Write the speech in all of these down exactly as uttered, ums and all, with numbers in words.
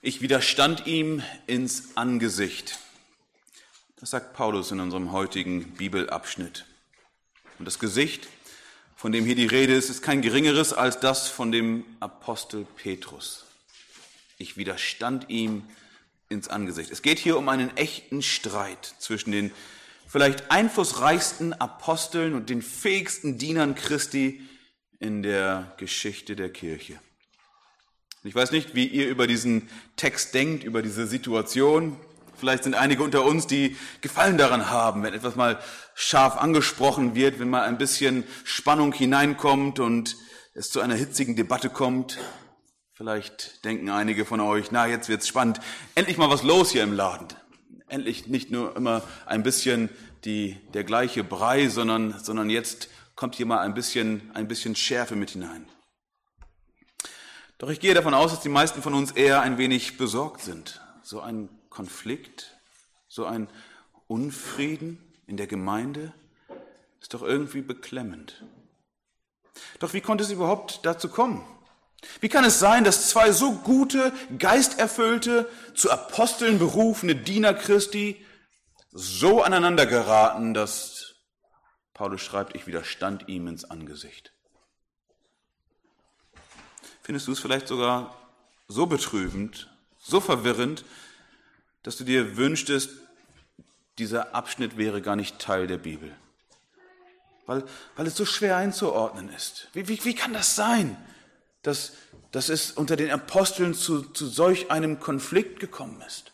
Ich widerstand ihm ins Angesicht. Das sagt Paulus in unserem heutigen Bibelabschnitt. Und das Gesicht, von dem hier die Rede ist, ist kein geringeres als das von dem Apostel Petrus. Ich widerstand ihm ins Angesicht. Es geht hier um einen echten Streit zwischen den vielleicht einflussreichsten Aposteln und den fähigsten Dienern Christi in der Geschichte der Kirche. Ich weiß nicht, wie ihr über diesen Text denkt, über diese Situation. Vielleicht sind einige unter uns, die Gefallen daran haben, wenn etwas mal scharf angesprochen wird, wenn mal ein bisschen Spannung hineinkommt und es zu einer hitzigen Debatte kommt. Vielleicht denken einige von euch, na, jetzt wird's spannend. Endlich mal was los hier im Laden. Endlich nicht nur immer ein bisschen die, der gleiche Brei, sondern, sondern jetzt kommt hier mal ein bisschen, ein bisschen Schärfe mit hinein. Doch ich gehe davon aus, dass die meisten von uns eher ein wenig besorgt sind. So ein Konflikt, so ein Unfrieden in der Gemeinde ist doch irgendwie beklemmend. Doch wie konnte es überhaupt dazu kommen? Wie kann es sein, dass zwei so gute, geisterfüllte, zu Aposteln berufene Diener Christi so aneinander geraten, dass Paulus schreibt, ich widerstand ihm ins Angesicht? Findest du es vielleicht sogar so betrübend, so verwirrend, dass du dir wünschtest, dieser Abschnitt wäre gar nicht Teil der Bibel? Weil, weil es so schwer einzuordnen ist. Wie, wie, wie kann das sein, dass, dass es unter den Aposteln zu, zu solch einem Konflikt gekommen ist?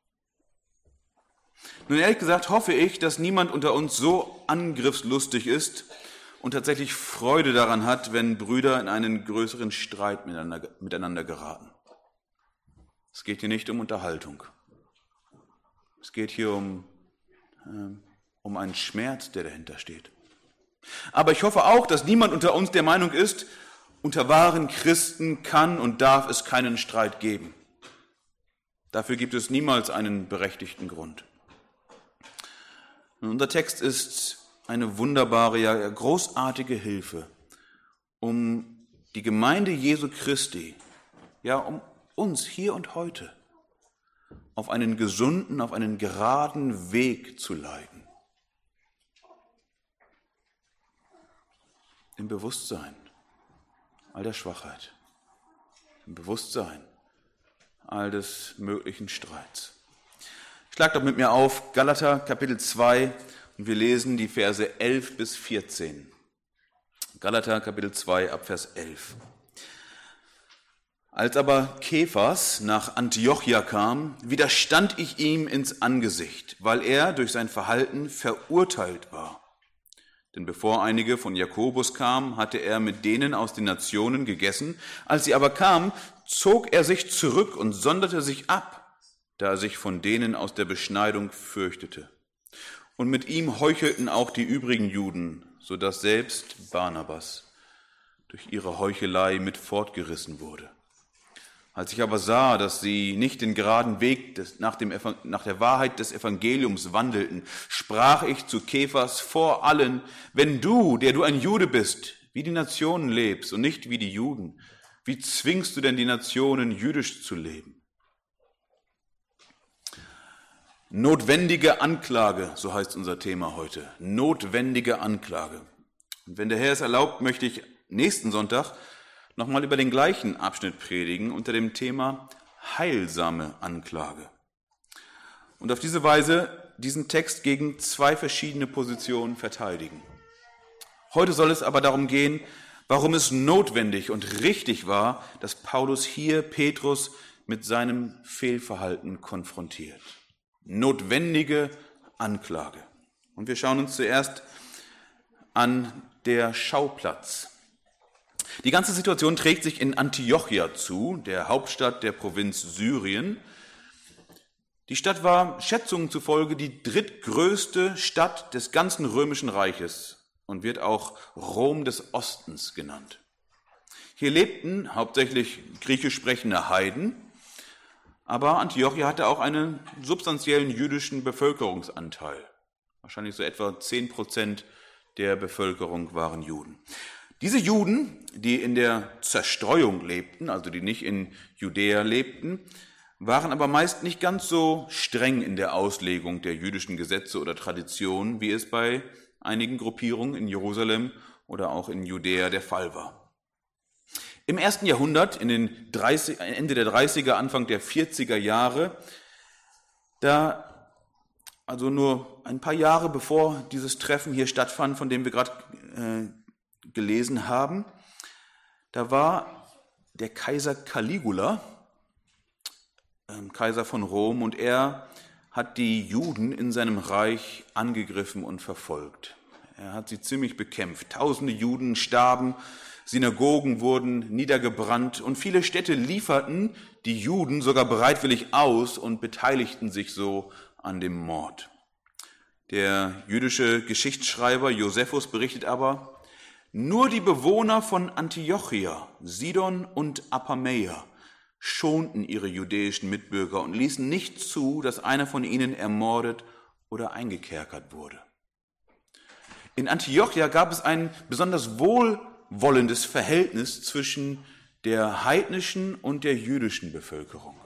Nun, ehrlich gesagt hoffe ich, dass niemand unter uns so angriffslustig ist und tatsächlich Freude daran hat, wenn Brüder in einen größeren Streit miteinander, miteinander geraten. Es geht hier nicht um Unterhaltung. Es geht hier um, äh, um einen Schmerz, der dahinter steht. Aber ich hoffe auch, dass niemand unter uns der Meinung ist, unter wahren Christen kann und darf es keinen Streit geben. Dafür gibt es niemals einen berechtigten Grund. Und unser Text ist eine wunderbare, ja großartige Hilfe, um die Gemeinde Jesu Christi, ja um uns hier und heute, auf einen gesunden, auf einen geraden Weg zu leiten. Im Bewusstsein all der Schwachheit, im Bewusstsein all des möglichen Streits. Schlag doch mit mir auf Galater Kapitel zwei und wir lesen die Verse elf bis vierzehn. Galater Kapitel zwei ab Vers elf. Als aber Kephas nach Antiochia kam, widerstand ich ihm ins Angesicht, weil er durch sein Verhalten verurteilt war. Denn bevor einige von Jakobus kamen, hatte er mit denen aus den Nationen gegessen. Als sie aber kamen, zog er sich zurück und sonderte sich ab, da er sich von denen aus der Beschneidung fürchtete. Und mit ihm heuchelten auch die übrigen Juden, so dass selbst Barnabas durch ihre Heuchelei mit fortgerissen wurde. Als ich aber sah, dass sie nicht den geraden Weg des, nach, dem, nach der Wahrheit des Evangeliums wandelten, sprach ich zu Kephas vor allen, wenn du, der du ein Jude bist, wie die Nationen lebst und nicht wie die Juden, wie zwingst du denn die Nationen, jüdisch zu leben? Notwendige Anklage, so heißt unser Thema heute. Notwendige Anklage. Und wenn der Herr es erlaubt, möchte ich nächsten Sonntag nochmal über den gleichen Abschnitt predigen unter dem Thema heilsame Anklage. Und auf diese Weise diesen Text gegen zwei verschiedene Positionen verteidigen. Heute soll es aber darum gehen, warum es notwendig und richtig war, dass Paulus hier Petrus mit seinem Fehlverhalten konfrontiert. Notwendige Anklage. Und wir schauen uns zuerst an der Schauplatz. Die ganze Situation trägt sich in Antiochia zu, der Hauptstadt der Provinz Syrien. Die Stadt war Schätzungen zufolge die drittgrößte Stadt des ganzen römischen Reiches und wird auch Rom des Ostens genannt. Hier lebten hauptsächlich griechisch sprechende Heiden, aber Antiochia hatte auch einen substanziellen jüdischen Bevölkerungsanteil. Wahrscheinlich so etwa zehn Prozent der Bevölkerung waren Juden. Diese Juden, die in der Zerstreuung lebten, also die nicht in Judäa lebten, waren aber meist nicht ganz so streng in der Auslegung der jüdischen Gesetze oder Traditionen, wie es bei einigen Gruppierungen in Jerusalem oder auch in Judäa der Fall war. Im ersten Jahrhundert, in den dreißig, Ende der dreißiger, Anfang der vierziger Jahre, da, also nur ein paar Jahre bevor dieses Treffen hier stattfand, von dem wir gerade äh, gelesen haben, da war der Kaiser Caligula, Kaiser von Rom, und er hat die Juden in seinem Reich angegriffen und verfolgt. Er hat sie ziemlich bekämpft. Tausende Juden starben, Synagogen wurden niedergebrannt und viele Städte lieferten die Juden sogar bereitwillig aus und beteiligten sich so an dem Mord. Der jüdische Geschichtsschreiber Josephus berichtet aber, nur die Bewohner von Antiochia, Sidon und Apameia schonten ihre jüdischen Mitbürger und ließen nicht zu, dass einer von ihnen ermordet oder eingekerkert wurde. In Antiochia gab es ein besonders wohlwollendes Verhältnis zwischen der heidnischen und der jüdischen Bevölkerung.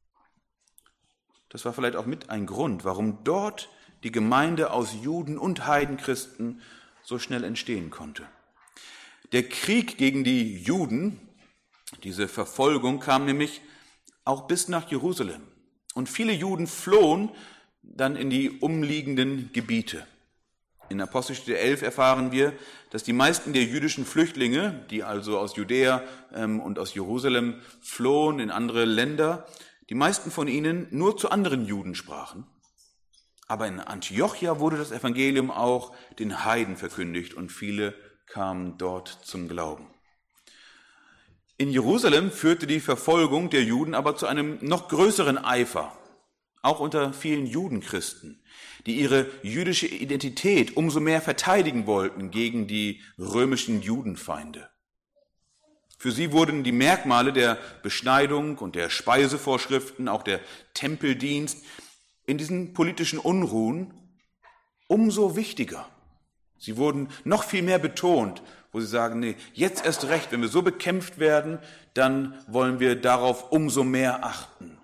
Das war vielleicht auch mit ein Grund, warum dort die Gemeinde aus Juden und Heidenchristen so schnell entstehen konnte. Der Krieg gegen die Juden, diese Verfolgung, kam nämlich auch bis nach Jerusalem. Und viele Juden flohen dann in die umliegenden Gebiete. In Apostelgeschichte elf erfahren wir, dass die meisten der jüdischen Flüchtlinge, die also aus Judäa ähm, und aus Jerusalem flohen in andere Länder, die meisten von ihnen nur zu anderen Juden sprachen. Aber in Antiochia wurde das Evangelium auch den Heiden verkündigt und viele kamen dort zum Glauben. In Jerusalem führte die Verfolgung der Juden aber zu einem noch größeren Eifer, auch unter vielen Judenchristen, die ihre jüdische Identität umso mehr verteidigen wollten gegen die römischen Judenfeinde. Für sie wurden die Merkmale der Beschneidung und der Speisevorschriften, auch der Tempeldienst, in diesen politischen Unruhen umso wichtiger. Sie wurden noch viel mehr betont, wo sie sagen, nee, jetzt erst recht, wenn wir so bekämpft werden, dann wollen wir darauf umso mehr achten.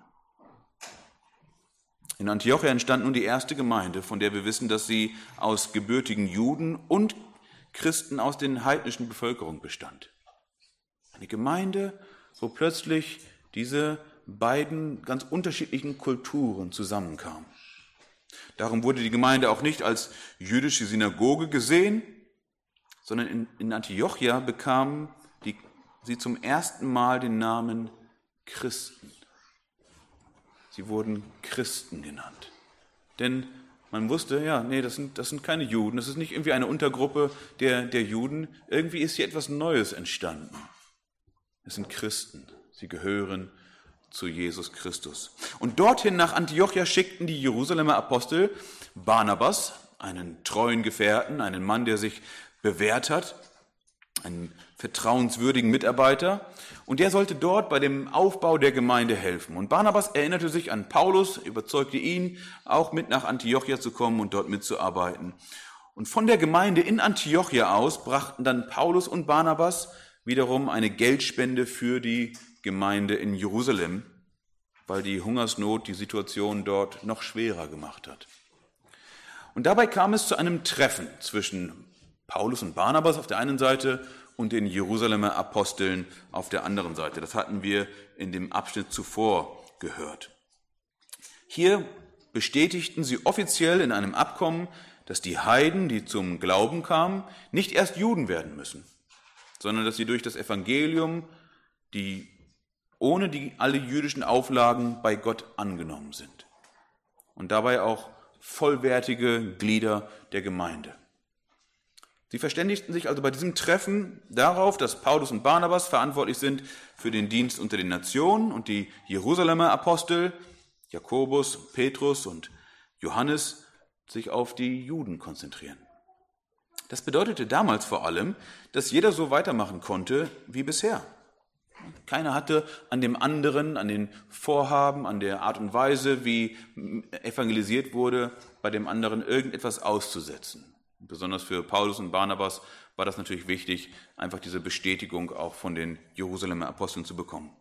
In Antiochia entstand nun die erste Gemeinde, von der wir wissen, dass sie aus gebürtigen Juden und Christen aus den heidnischen Bevölkerung bestand. Eine Gemeinde, wo plötzlich diese beiden ganz unterschiedlichen Kulturen zusammenkamen. Darum wurde die Gemeinde auch nicht als jüdische Synagoge gesehen, sondern in, in Antiochia bekamen die, sie zum ersten Mal den Namen Christen. Sie wurden Christen genannt. Denn man wusste, ja, nee, das sind, das sind keine Juden, das ist nicht irgendwie eine Untergruppe der, der Juden. Irgendwie ist hier etwas Neues entstanden. Es sind Christen, sie gehören zu Jesus Christus. Und dorthin nach Antiochia schickten die Jerusalemer Apostel Barnabas, einen treuen Gefährten, einen Mann, der sich bewährt hat, einen vertrauenswürdigen Mitarbeiter, und der sollte dort bei dem Aufbau der Gemeinde helfen. Und Barnabas erinnerte sich an Paulus, überzeugte ihn, auch mit nach Antiochia zu kommen und dort mitzuarbeiten. Und von der Gemeinde in Antiochia aus brachten dann Paulus und Barnabas wiederum eine Geldspende für die Gemeinde in Jerusalem, weil die Hungersnot die Situation dort noch schwerer gemacht hat. Und dabei kam es zu einem Treffen zwischen Paulus und Barnabas auf der einen Seite und den Jerusalemer Aposteln auf der anderen Seite. Das hatten wir in dem Abschnitt zuvor gehört. Hier bestätigten sie offiziell in einem Abkommen, dass die Heiden, die zum Glauben kamen, nicht erst Juden werden müssen, sondern dass sie durch das Evangelium, die ohne die alle jüdischen Auflagen bei Gott angenommen sind und dabei auch vollwertige Glieder der Gemeinde. Sie verständigten sich also bei diesem Treffen darauf, dass Paulus und Barnabas verantwortlich sind für den Dienst unter den Nationen und die Jerusalemer Apostel, Jakobus, Petrus und Johannes, sich auf die Juden konzentrieren. Das bedeutete damals vor allem, dass jeder so weitermachen konnte wie bisher. Keiner hatte an dem anderen, an den Vorhaben, an der Art und Weise, wie evangelisiert wurde, bei dem anderen irgendetwas auszusetzen. Besonders für Paulus und Barnabas war das natürlich wichtig, einfach diese Bestätigung auch von den Jerusalemer Aposteln zu bekommen.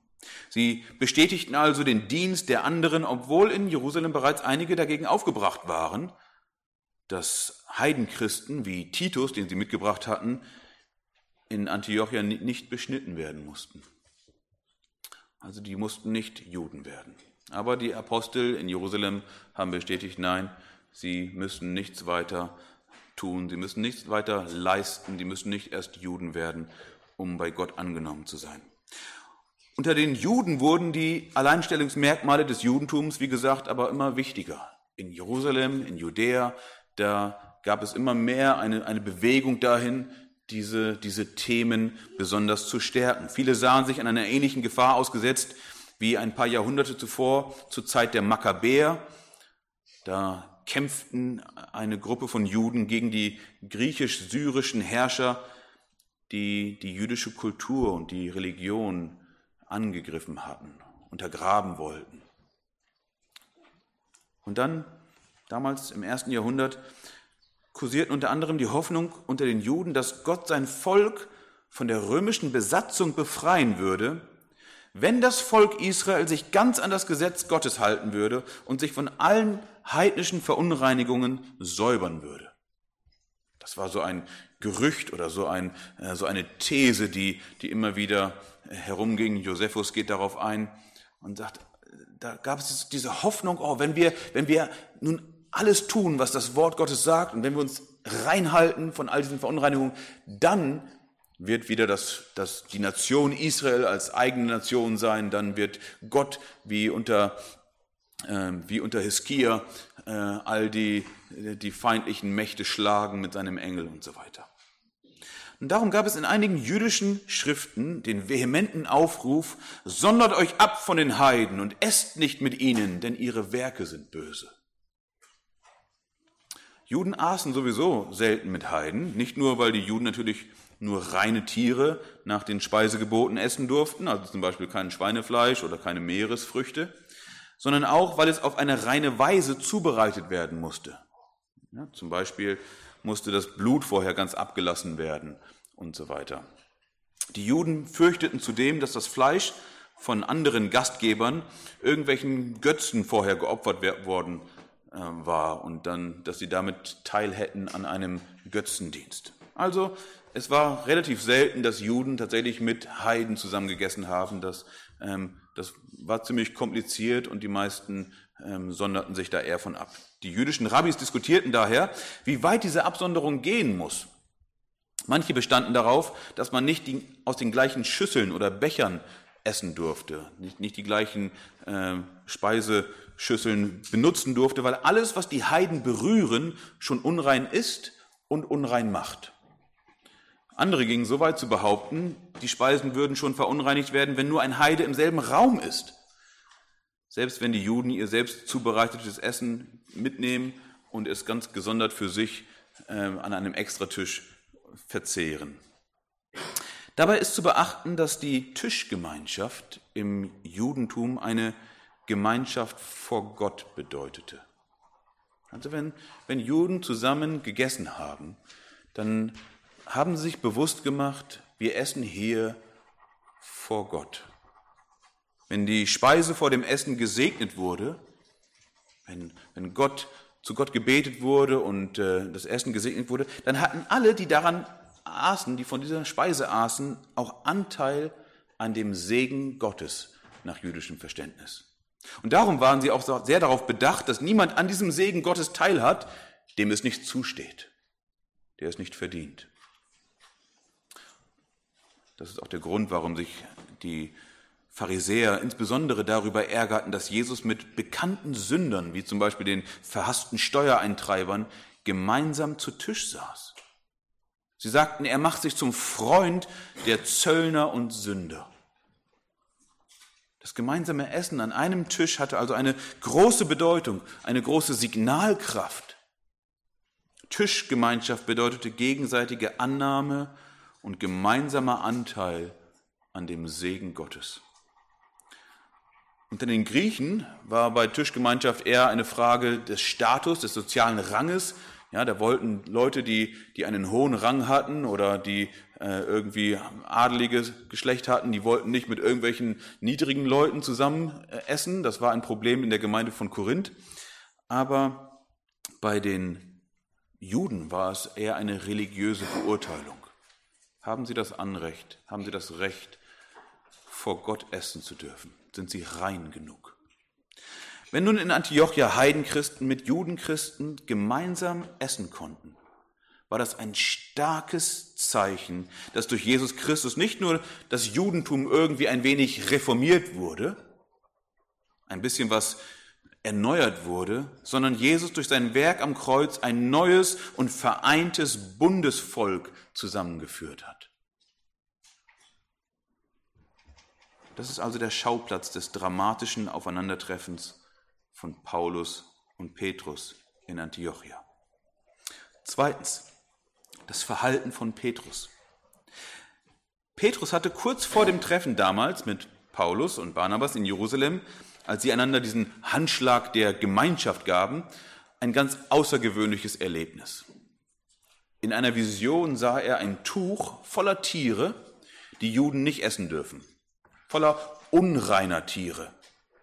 Sie bestätigten also den Dienst der anderen, obwohl in Jerusalem bereits einige dagegen aufgebracht waren, dass Heidenchristen wie Titus, den sie mitgebracht hatten, in Antiochia nicht beschnitten werden mussten. Also die mussten nicht Juden werden. Aber die Apostel in Jerusalem haben bestätigt, nein, sie müssen nichts weiter tun, sie müssen nichts weiter leisten, die müssen nicht erst Juden werden, um bei Gott angenommen zu sein. Unter den Juden wurden die Alleinstellungsmerkmale des Judentums, wie gesagt, aber immer wichtiger. In Jerusalem, in Judäa, da gab es immer mehr eine, eine Bewegung dahin, diese, diese Themen besonders zu stärken. Viele sahen sich an einer ähnlichen Gefahr ausgesetzt wie ein paar Jahrhunderte zuvor, zur Zeit der Makkabäer. Da kämpften eine Gruppe von Juden gegen die griechisch-syrischen Herrscher, die die jüdische Kultur und die Religion angegriffen hatten, untergraben wollten. Und dann, damals im ersten Jahrhundert, kursierten unter anderem die Hoffnung unter den Juden, dass Gott sein Volk von der römischen Besatzung befreien würde, wenn das Volk Israel sich ganz an das Gesetz Gottes halten würde und sich von allen heidnischen Verunreinigungen säubern würde. Das war so ein Gerücht oder so, ein, so eine These, die, die immer wieder herumging. Josephus geht darauf ein und sagt, da gab es diese Hoffnung, oh, wenn wir, wenn wir nun alles tun, was das Wort Gottes sagt, und wenn wir uns reinhalten von all diesen Verunreinigungen, dann wird wieder das, das, die Nation Israel als eigene Nation sein, dann wird Gott wie unter, äh, wie unter Hiskia äh, all die, die feindlichen Mächte schlagen mit seinem Engel und so weiter. Und darum gab es in einigen jüdischen Schriften den vehementen Aufruf, sondert euch ab von den Heiden und esst nicht mit ihnen, denn ihre Werke sind böse. Juden aßen sowieso selten mit Heiden, nicht nur, weil die Juden natürlich nur reine Tiere nach den Speisegeboten essen durften, also zum Beispiel kein Schweinefleisch oder keine Meeresfrüchte, sondern auch, weil es auf eine reine Weise zubereitet werden musste. Ja, zum Beispiel musste das Blut vorher ganz abgelassen werden und so weiter. Die Juden fürchteten zudem, dass das Fleisch von anderen Gastgebern irgendwelchen Götzen vorher geopfert worden war und dann, dass sie damit teil hätten an einem Götzendienst. Also es war relativ selten, dass Juden tatsächlich mit Heiden zusammengegessen haben. Das, ähm, das war ziemlich kompliziert und die meisten ähm, sonderten sich da eher von ab. Die jüdischen Rabbis diskutierten daher, wie weit diese Absonderung gehen muss. Manche bestanden darauf, dass man nicht die, aus den gleichen Schüsseln oder Bechern essen durfte, nicht, nicht die gleichen äh, Speiseschüsseln benutzen durfte, weil alles, was die Heiden berühren, schon unrein ist und unrein macht. Andere gingen so weit zu behaupten, die Speisen würden schon verunreinigt werden, wenn nur ein Heide im selben Raum ist. Selbst wenn die Juden ihr selbst zubereitetes Essen mitnehmen und es ganz gesondert für sich äh, an einem Extratisch verzehren. Dabei ist zu beachten, dass die Tischgemeinschaft im Judentum eine Gemeinschaft vor Gott bedeutete. Also wenn, wenn Juden zusammen gegessen haben, dann haben sie sich bewusst gemacht, wir essen hier vor Gott. Wenn die Speise vor dem Essen gesegnet wurde, wenn, wenn Gott, zu Gott gebetet wurde und äh, das Essen gesegnet wurde, dann hatten alle, die daran aßen, die von dieser Speise aßen, auch Anteil an dem Segen Gottes nach jüdischem Verständnis. Und darum waren sie auch sehr darauf bedacht, dass niemand an diesem Segen Gottes teilhat, dem es nicht zusteht, der es nicht verdient. Das ist auch der Grund, warum sich die Pharisäer insbesondere darüber ärgerten, dass Jesus mit bekannten Sündern, wie zum Beispiel den verhassten Steuereintreibern, gemeinsam zu Tisch saß. Sie sagten, er macht sich zum Freund der Zöllner und Sünder. Das gemeinsame Essen an einem Tisch hatte also eine große Bedeutung, eine große Signalkraft. Tischgemeinschaft bedeutete gegenseitige Annahme und gemeinsamer Anteil an dem Segen Gottes. Unter den Griechen war bei Tischgemeinschaft eher eine Frage des Status, des sozialen Ranges Ja, da wollten Leute, die, die einen hohen Rang hatten oder die äh, irgendwie adeliges Geschlecht hatten, die wollten nicht mit irgendwelchen niedrigen Leuten zusammen äh, essen. Das war ein Problem in der Gemeinde von Korinth. Aber bei den Juden war es eher eine religiöse Beurteilung. Haben sie das Anrecht, haben sie das Recht, vor Gott essen zu dürfen? Sind sie rein genug? Wenn nun in Antiochia Heidenchristen mit Judenchristen gemeinsam essen konnten, war das ein starkes Zeichen, dass durch Jesus Christus nicht nur das Judentum irgendwie ein wenig reformiert wurde, ein bisschen was erneuert wurde, sondern Jesus durch sein Werk am Kreuz ein neues und vereintes Bundesvolk zusammengeführt hat. Das ist also der Schauplatz des dramatischen Aufeinandertreffens von Paulus und Petrus in Antiochia. Zweitens, das Verhalten von Petrus. Petrus hatte kurz vor dem Treffen damals mit Paulus und Barnabas in Jerusalem, als sie einander diesen Handschlag der Gemeinschaft gaben, ein ganz außergewöhnliches Erlebnis. In einer Vision sah er ein Tuch voller Tiere, die Juden nicht essen dürfen, voller unreiner Tiere.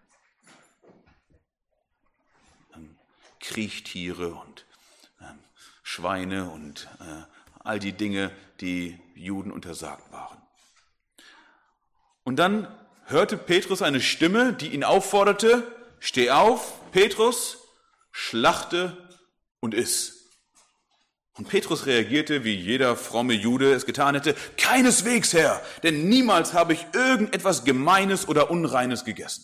Kriechtiere und äh, Schweine und äh, all die Dinge, die Juden untersagt waren. Und dann hörte Petrus eine Stimme, die ihn aufforderte, steh auf, Petrus, schlachte und iss. Und Petrus reagierte, wie jeder fromme Jude es getan hätte, keineswegs, Herr, denn niemals habe ich irgendetwas Gemeines oder Unreines gegessen.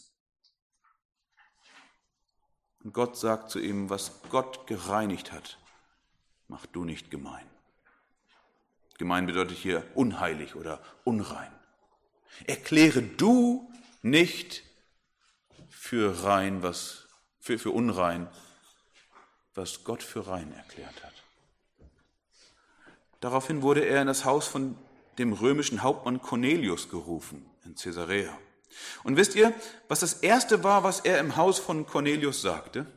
Und Gott sagt zu ihm, was Gott gereinigt hat, mach du nicht gemein. Gemein bedeutet hier unheilig oder unrein. Erkläre du nicht für rein, was, für, für unrein, was Gott für rein erklärt hat. Daraufhin wurde er in das Haus von dem römischen Hauptmann Cornelius gerufen, in Caesarea. Und wisst ihr, was das Erste war, was er im Haus von Cornelius sagte?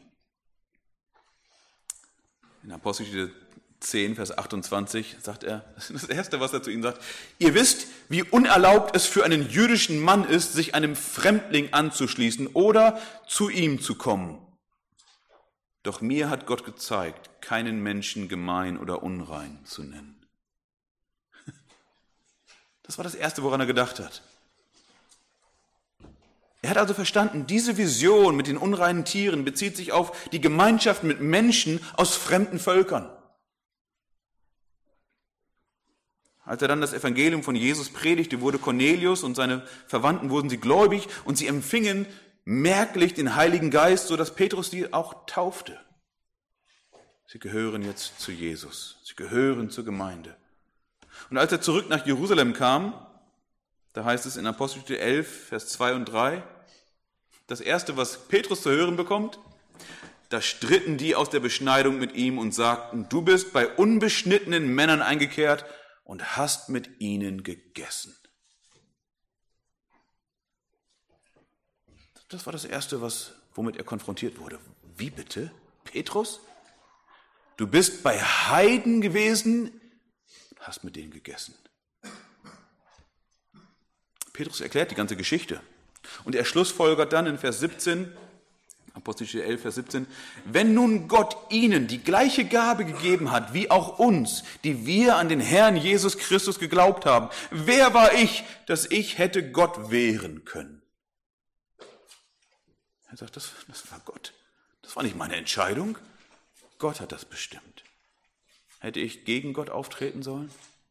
In Apostelgeschichte zehn, Vers achtundzwanzig sagt er, das ist das Erste, was er zu ihnen sagt, ihr wisst, wie unerlaubt es für einen jüdischen Mann ist, sich einem Fremdling anzuschließen oder zu ihm zu kommen. Doch mir hat Gott gezeigt, keinen Menschen gemein oder unrein zu nennen. Das war das Erste, woran er gedacht hat. Er hat also verstanden, diese Vision mit den unreinen Tieren bezieht sich auf die Gemeinschaft mit Menschen aus fremden Völkern. Als er dann das Evangelium von Jesus predigte, wurde Cornelius und seine Verwandten wurden sie gläubig und sie empfingen merklich den Heiligen Geist, sodass Petrus sie auch taufte. Sie gehören jetzt zu Jesus, sie gehören zur Gemeinde. Und als er zurück nach Jerusalem kam, da heißt es in Apostelgeschichte elf, Vers zwei und drei, das Erste, was Petrus zu hören bekommt, da stritten die aus der Beschneidung mit ihm und sagten, du bist bei unbeschnittenen Männern eingekehrt und hast mit ihnen gegessen. Das war das Erste, was, womit er konfrontiert wurde. Wie bitte? Petrus? Du bist bei Heiden gewesen und hast mit denen gegessen. Petrus erklärt die ganze Geschichte. Und er schlussfolgert dann in Vers siebzehn, Apostelgeschichte elf, Vers siebzehn, wenn nun Gott ihnen die gleiche Gabe gegeben hat, wie auch uns, die wir an den Herrn Jesus Christus geglaubt haben, wer war ich, dass ich hätte Gott wehren können? Er sagt, das, das war Gott. Das war nicht meine Entscheidung. Gott hat das bestimmt. Hätte ich gegen Gott auftreten sollen?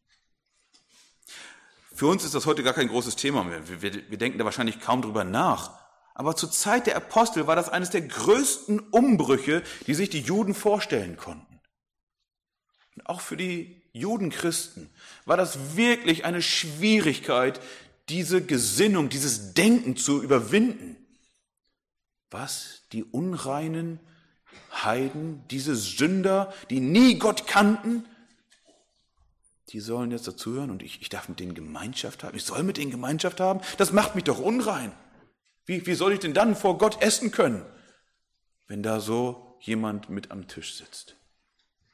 Für uns ist das heute gar kein großes Thema mehr. Wir, wir, wir denken da wahrscheinlich kaum drüber nach. Aber zur Zeit der Apostel war das eines der größten Umbrüche, die sich die Juden vorstellen konnten. Und auch für die Judenchristen war das wirklich eine Schwierigkeit, diese Gesinnung, dieses Denken zu überwinden. Was? Die unreinen Heiden, diese Sünder, die nie Gott kannten, die sollen jetzt dazuhören und ich, ich darf mit denen Gemeinschaft haben. Ich soll mit denen Gemeinschaft haben? Das macht mich doch unrein. Wie, wie soll ich denn dann vor Gott essen können, wenn da so jemand mit am Tisch sitzt?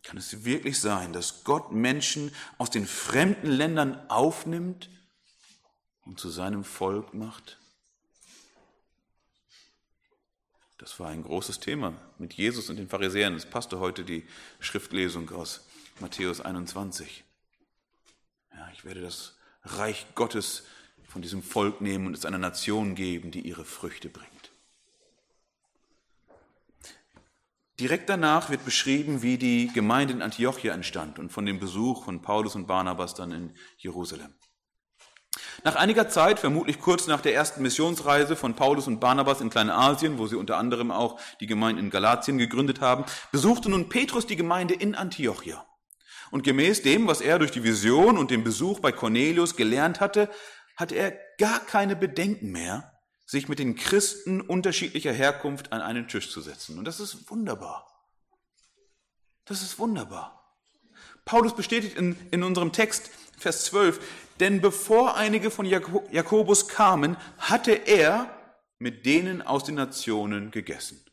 Kann es wirklich sein, dass Gott Menschen aus den fremden Ländern aufnimmt und zu seinem Volk macht? Das war ein großes Thema mit Jesus und den Pharisäern. Es passte heute die Schriftlesung aus Matthäus einundzwanzig. Ja, ich werde das Reich Gottes von diesem Volk nehmen und es einer Nation geben, die ihre Früchte bringt. Direkt danach wird beschrieben, wie die Gemeinde in Antiochia entstand und von dem Besuch von Paulus und Barnabas dann in Jerusalem. Nach einiger Zeit, vermutlich kurz nach der ersten Missionsreise von Paulus und Barnabas in Kleinasien, wo sie unter anderem auch die Gemeinde in Galatien gegründet haben, besuchte nun Petrus die Gemeinde in Antiochia. Und gemäß dem, was er durch die Vision und den Besuch bei Cornelius gelernt hatte, hatte er gar keine Bedenken mehr, sich mit den Christen unterschiedlicher Herkunft an einen Tisch zu setzen. Und das ist wunderbar. Das ist wunderbar. Paulus bestätigt in, in unserem Text, Vers zwölf, denn bevor einige von Jakobus kamen, hatte er mit denen aus den Nationen gegessen.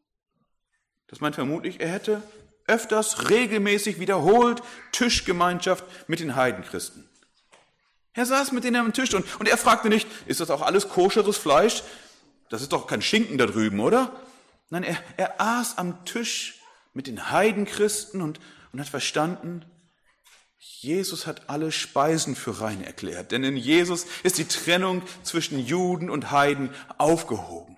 Das meint vermutlich, er hätte öfters regelmäßig wiederholt Tischgemeinschaft mit den Heidenchristen. Er saß mit denen am Tisch und, und er fragte nicht, ist das auch alles koscheres Fleisch? Das ist doch kein Schinken da drüben, oder? Nein, er, er aß am Tisch mit den Heidenchristen und, und hat verstanden, Jesus hat alle Speisen für rein erklärt, denn in Jesus ist die Trennung zwischen Juden und Heiden aufgehoben.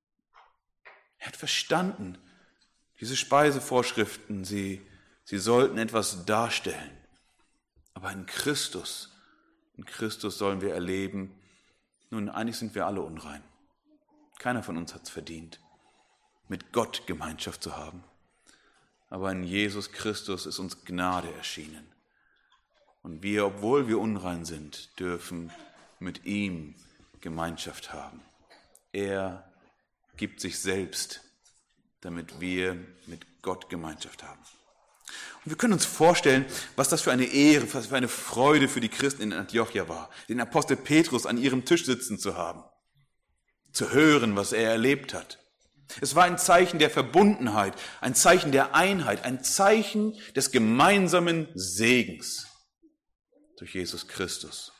Er hat verstanden, diese Speisevorschriften, sie, sie sollten etwas darstellen. Aber in Christus, in Christus sollen wir erleben, nun, eigentlich sind wir alle unrein. Keiner von uns hat es verdient, mit Gott Gemeinschaft zu haben. Aber in Jesus Christus ist uns Gnade erschienen. Und wir, obwohl wir unrein sind, dürfen mit ihm Gemeinschaft haben. Er gibt sich selbst, damit wir mit Gott Gemeinschaft haben. Und wir können uns vorstellen, was das für eine Ehre, was für eine Freude für die Christen in Antiochia war, den Apostel Petrus an ihrem Tisch sitzen zu haben, zu hören, was er erlebt hat. Es war ein Zeichen der Verbundenheit, ein Zeichen der Einheit, ein Zeichen des gemeinsamen Segens durch Jesus Christus.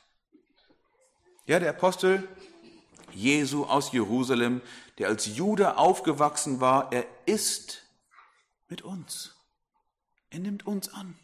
Ja, der Apostel Jesu aus Jerusalem, der als Jude aufgewachsen war, er ist mit uns. Er nimmt uns an.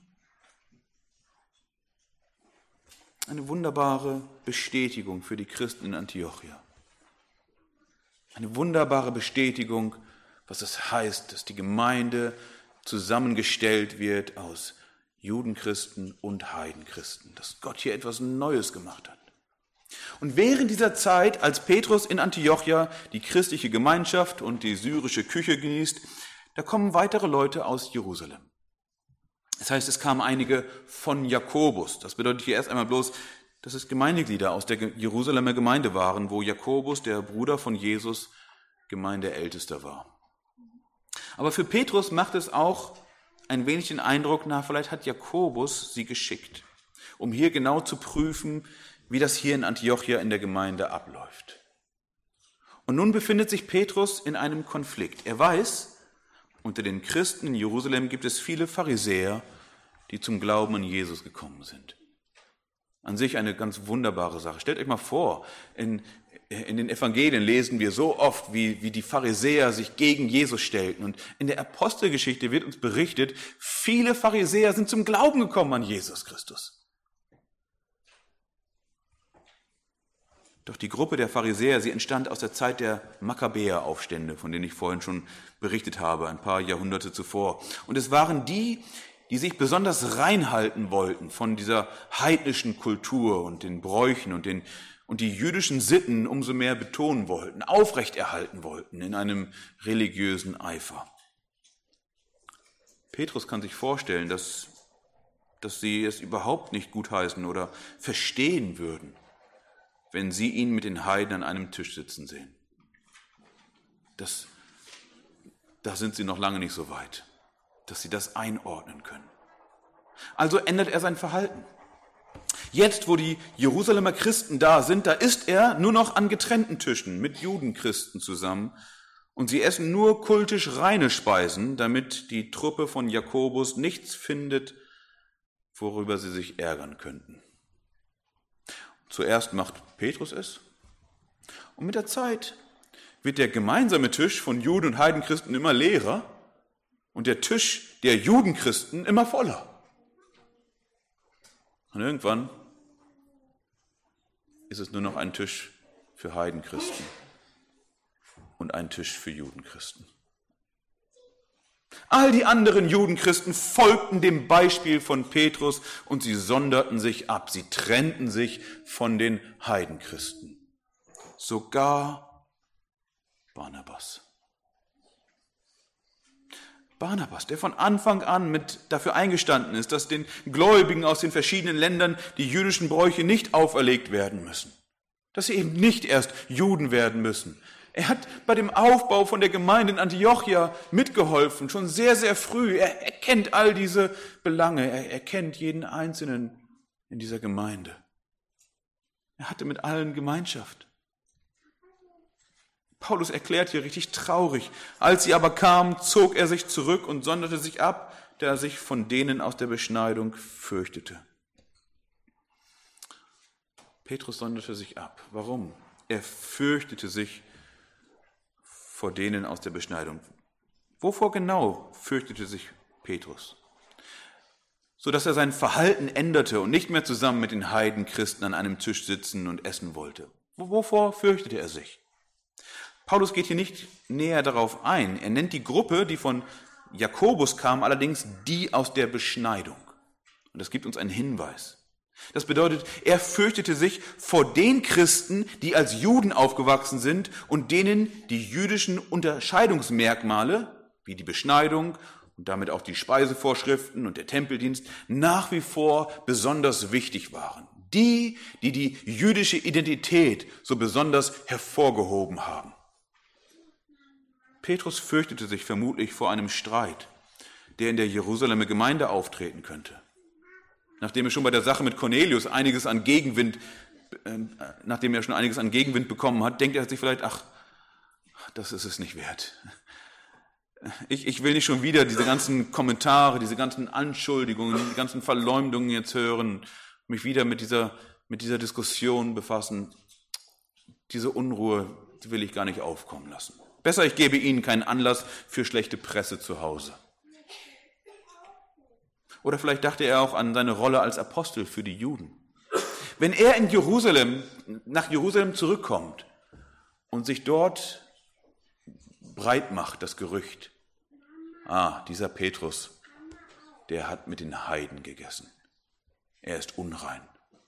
Eine wunderbare Bestätigung für die Christen in Antiochia. Eine wunderbare Bestätigung, was es heißt, dass die Gemeinde zusammengestellt wird aus Judenchristen und Heidenchristen, dass Gott hier etwas Neues gemacht hat. Und während dieser Zeit, als Petrus in Antiochia die christliche Gemeinschaft und die syrische Küche genießt, da kommen weitere Leute aus Jerusalem. Das heißt, es kamen einige von Jakobus. Das bedeutet hier erst einmal bloß, dass es Gemeindeglieder aus der Jerusalemer Gemeinde waren, wo Jakobus, der Bruder von Jesus, Gemeindeältester war. Aber für Petrus macht es auch ein wenig den Eindruck, na, vielleicht hat Jakobus sie geschickt, um hier genau zu prüfen, wie das hier in Antiochia in der Gemeinde abläuft. Und nun befindet sich Petrus in einem Konflikt. Er weiß, unter den Christen in Jerusalem gibt es viele Pharisäer, die zum Glauben an Jesus gekommen sind. An sich eine ganz wunderbare Sache. Stellt euch mal vor, in, in den Evangelien lesen wir so oft, wie, wie die Pharisäer sich gegen Jesus stellten. Und in der Apostelgeschichte wird uns berichtet, viele Pharisäer sind zum Glauben gekommen an Jesus Christus. Doch die Gruppe der Pharisäer, sie entstand aus der Zeit der Makkabäer-Aufstände, von denen ich vorhin schon berichtet habe, ein paar Jahrhunderte zuvor. Und es waren die, die sich besonders reinhalten wollten von dieser heidnischen Kultur und den Bräuchen und, den, und die jüdischen Sitten umso mehr betonen wollten, aufrechterhalten wollten in einem religiösen Eifer. Petrus kann sich vorstellen, dass, dass sie es überhaupt nicht gutheißen oder verstehen würden, wenn sie ihn mit den Heiden an einem Tisch sitzen sehen. Das, da sind sie noch lange nicht so weit, dass sie das einordnen können. Also ändert er sein Verhalten. Jetzt, wo die Jerusalemer Christen da sind, da isst er nur noch an getrennten Tischen mit Judenchristen zusammen Und sie essen nur kultisch reine Speisen, damit die Truppe von Jakobus nichts findet, worüber sie sich ärgern könnten. Zuerst macht Petrus es und mit der Zeit wird der gemeinsame Tisch von Juden und Heidenchristen immer leerer und der Tisch der Judenchristen immer voller. Und irgendwann ist es nur noch ein Tisch für Heidenchristen und ein Tisch für Judenchristen. All die anderen Judenchristen folgten dem Beispiel von Petrus und sie sonderten sich ab, sie trennten sich von den Heidenchristen. Sogar Barnabas. Barnabas, der von Anfang an mit dafür eingestanden ist, dass den Gläubigen aus den verschiedenen Ländern die jüdischen Bräuche nicht auferlegt werden müssen, dass sie eben nicht erst Juden werden müssen. Er hat bei dem Aufbau von der Gemeinde in Antiochia mitgeholfen, schon sehr, sehr früh. Er, er kennt all diese Belange, er, er kennt jeden Einzelnen in dieser Gemeinde. Er hatte mit allen Gemeinschaft. Paulus erklärt hier richtig traurig. Als sie aber kamen, zog er sich zurück und sonderte sich ab, da er sich von denen aus der Beschneidung fürchtete. Petrus sonderte sich ab. Warum? Er fürchtete sich vor denen aus der Beschneidung. Wovor genau fürchtete sich Petrus? So dass er sein Verhalten änderte und nicht mehr zusammen mit den Heidenchristen an einem Tisch sitzen und essen wollte. Wovor fürchtete er sich? Paulus geht hier nicht näher darauf ein. Er nennt die Gruppe, die von Jakobus kam, allerdings die aus der Beschneidung. Und das gibt uns einen Hinweis. Das bedeutet, er fürchtete sich vor den Christen, die als Juden aufgewachsen sind und denen die jüdischen Unterscheidungsmerkmale, wie die Beschneidung und damit auch die Speisevorschriften und der Tempeldienst, nach wie vor besonders wichtig waren. Die, die die jüdische Identität so besonders hervorgehoben haben. Petrus fürchtete sich vermutlich vor einem Streit, der in der Jerusalemer Gemeinde auftreten könnte. Nachdem er schon bei der Sache mit Cornelius einiges an Gegenwind, äh, nachdem er schon einiges an Gegenwind bekommen hat, denkt er sich vielleicht, ach, das ist es nicht wert. Ich, ich will nicht schon wieder diese ganzen Kommentare, diese ganzen Anschuldigungen, die ganzen Verleumdungen jetzt hören, mich wieder mit dieser, mit dieser Diskussion befassen. Diese Unruhe will ich gar nicht aufkommen lassen. Besser, ich gebe Ihnen keinen Anlass für schlechte Presse zu Hause. Oder vielleicht dachte er auch an seine Rolle als Apostel für die Juden. Wenn er in Jerusalem, nach Jerusalem zurückkommt und sich dort breit macht, das Gerücht, ah, dieser Petrus, der hat mit den Heiden gegessen. Er ist unrein.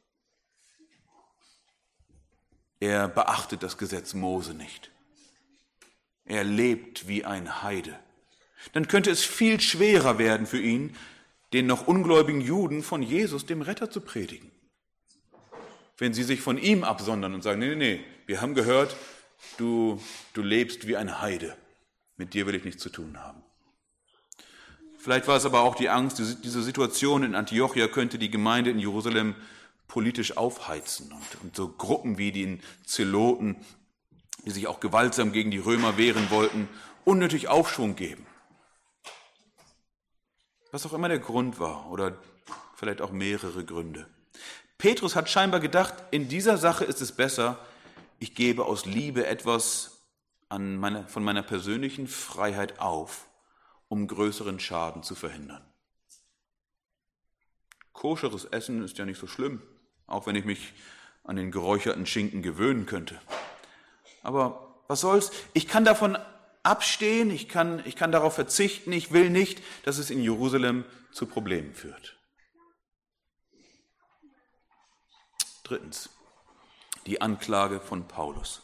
Er beachtet das Gesetz Mose nicht. Er lebt wie ein Heide. Dann könnte es viel schwerer werden für ihn, den noch ungläubigen Juden von Jesus, dem Retter, zu predigen. Wenn sie sich von ihm absondern und sagen, nee, nee, nee, wir haben gehört, du, du lebst wie ein Heide. Mit dir will ich nichts zu tun haben. Vielleicht war es aber auch die Angst, diese Situation in Antiochia könnte die Gemeinde in Jerusalem politisch aufheizen und, und so Gruppen wie den Zeloten, die sich auch gewaltsam gegen die Römer wehren wollten, unnötig Aufschwung geben. Was auch immer der Grund war oder vielleicht auch mehrere Gründe. Petrus hat scheinbar gedacht, in dieser Sache ist es besser, ich gebe aus Liebe etwas an meine, von meiner persönlichen Freiheit auf, um größeren Schaden zu verhindern. Koscheres Essen ist ja nicht so schlimm, auch wenn ich mich an den geräucherten Schinken gewöhnen könnte. Aber was soll's? Ich kann davon abstehen, ich kann, ich kann darauf verzichten, ich will nicht, dass es in Jerusalem zu Problemen führt. Drittens, die Anklage von Paulus.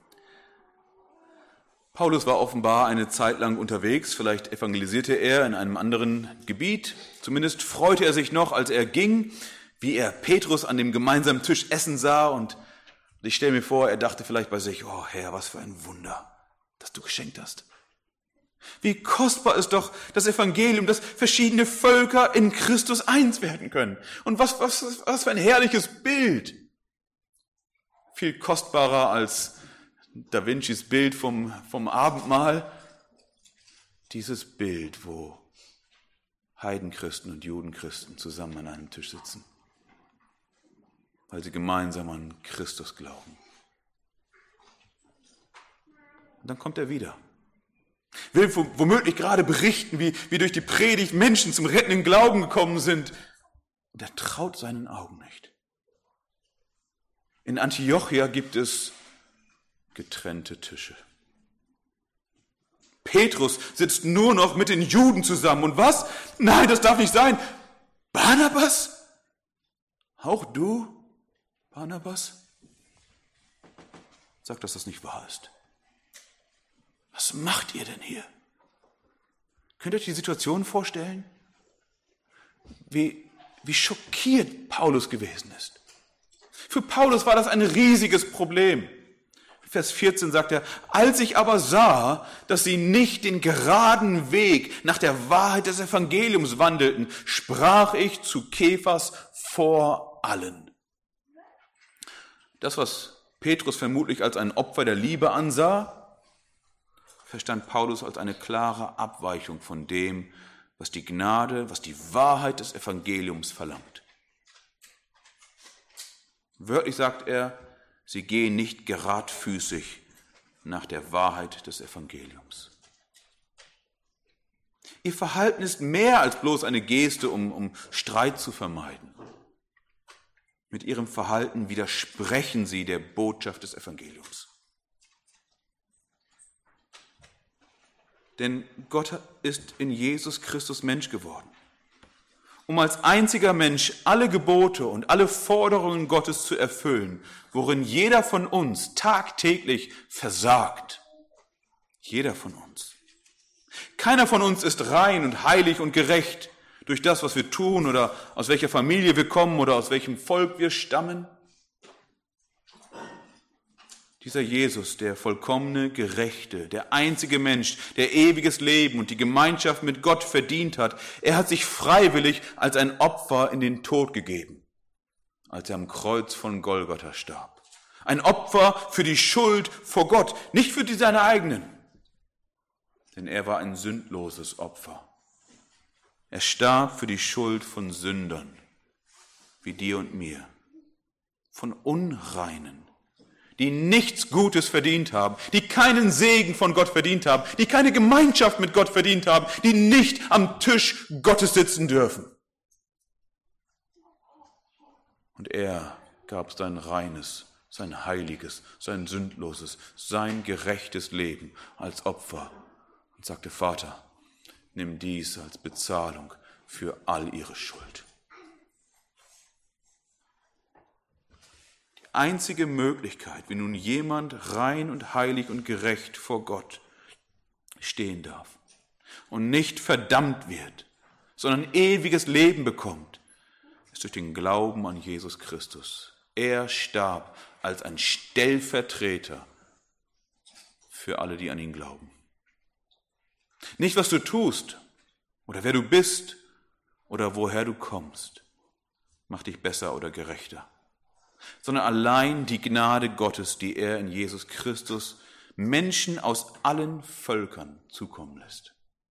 Paulus war offenbar eine Zeit lang unterwegs, vielleicht evangelisierte er in einem anderen Gebiet, zumindest freute er sich noch, als er ging, wie er Petrus an dem gemeinsamen Tisch essen sah und ich stelle mir vor, er dachte vielleicht bei sich, oh Herr, was für ein Wunder, das du geschenkt hast. Wie kostbar ist doch das Evangelium, dass verschiedene Völker in Christus eins werden können. Und was, was, was für ein herrliches Bild. Viel kostbarer als Da Vincis Bild vom, vom Abendmahl, dieses Bild, wo Heidenchristen und Judenchristen zusammen an einem Tisch sitzen, weil sie gemeinsam an Christus glauben. Und dann kommt er wieder. Will womöglich gerade berichten, wie, wie durch die Predigt Menschen zum rettenden Glauben gekommen sind. Und er traut seinen Augen nicht. In Antiochia gibt es getrennte Tische. Petrus sitzt nur noch mit den Juden zusammen. Und was? Nein, das darf nicht sein. Barnabas? Auch du, Barnabas? Sag, dass das nicht wahr ist. Was macht ihr denn hier? Könnt ihr euch die Situation vorstellen? Wie, wie schockiert Paulus gewesen ist. Für Paulus war das ein riesiges Problem. Vers vierzehn sagt er, als ich aber sah, dass sie nicht den geraden Weg nach der Wahrheit des Evangeliums wandelten, sprach ich zu Kephas vor allen. Das, was Petrus vermutlich als ein Opfer der Liebe ansah, verstand Paulus als eine klare Abweichung von dem, was die Gnade, was die Wahrheit des Evangeliums verlangt. Wörtlich sagt er, sie gehen nicht geradfüßig nach der Wahrheit des Evangeliums. Ihr Verhalten ist mehr als bloß eine Geste, um, um Streit zu vermeiden. Mit ihrem Verhalten widersprechen sie der Botschaft des Evangeliums. Denn Gott ist in Jesus Christus Mensch geworden, um als einziger Mensch alle Gebote und alle Forderungen Gottes zu erfüllen, worin jeder von uns tagtäglich versagt. Jeder von uns. Keiner von uns ist rein und heilig und gerecht durch das, was wir tun oder aus welcher Familie wir kommen oder aus welchem Volk wir stammen. Dieser Jesus, der vollkommene, gerechte, der einzige Mensch, der ewiges Leben und die Gemeinschaft mit Gott verdient hat, er hat sich freiwillig als ein Opfer in den Tod gegeben, als er am Kreuz von Golgatha starb. Ein Opfer für die Schuld vor Gott, nicht für die seine eigenen. Denn er war ein sündloses Opfer. Er starb für die Schuld von Sündern, wie dir und mir, von Unreinen, die nichts Gutes verdient haben, die keinen Segen von Gott verdient haben, die keine Gemeinschaft mit Gott verdient haben, die nicht am Tisch Gottes sitzen dürfen. Und er gab sein reines, sein heiliges, sein sündloses, sein gerechtes Leben als Opfer und sagte, Vater, nimm dies als Bezahlung für all ihre Schuld. Einzige Möglichkeit, wie nun jemand rein und heilig und gerecht vor Gott stehen darf und nicht verdammt wird, sondern ewiges Leben bekommt, ist durch den Glauben an Jesus Christus. Er starb als ein Stellvertreter für alle, die an ihn glauben. Nicht, was du tust oder wer du bist oder woher du kommst, macht dich besser oder gerechter, sondern allein die Gnade Gottes, die er in Jesus Christus Menschen aus allen Völkern zukommen lässt.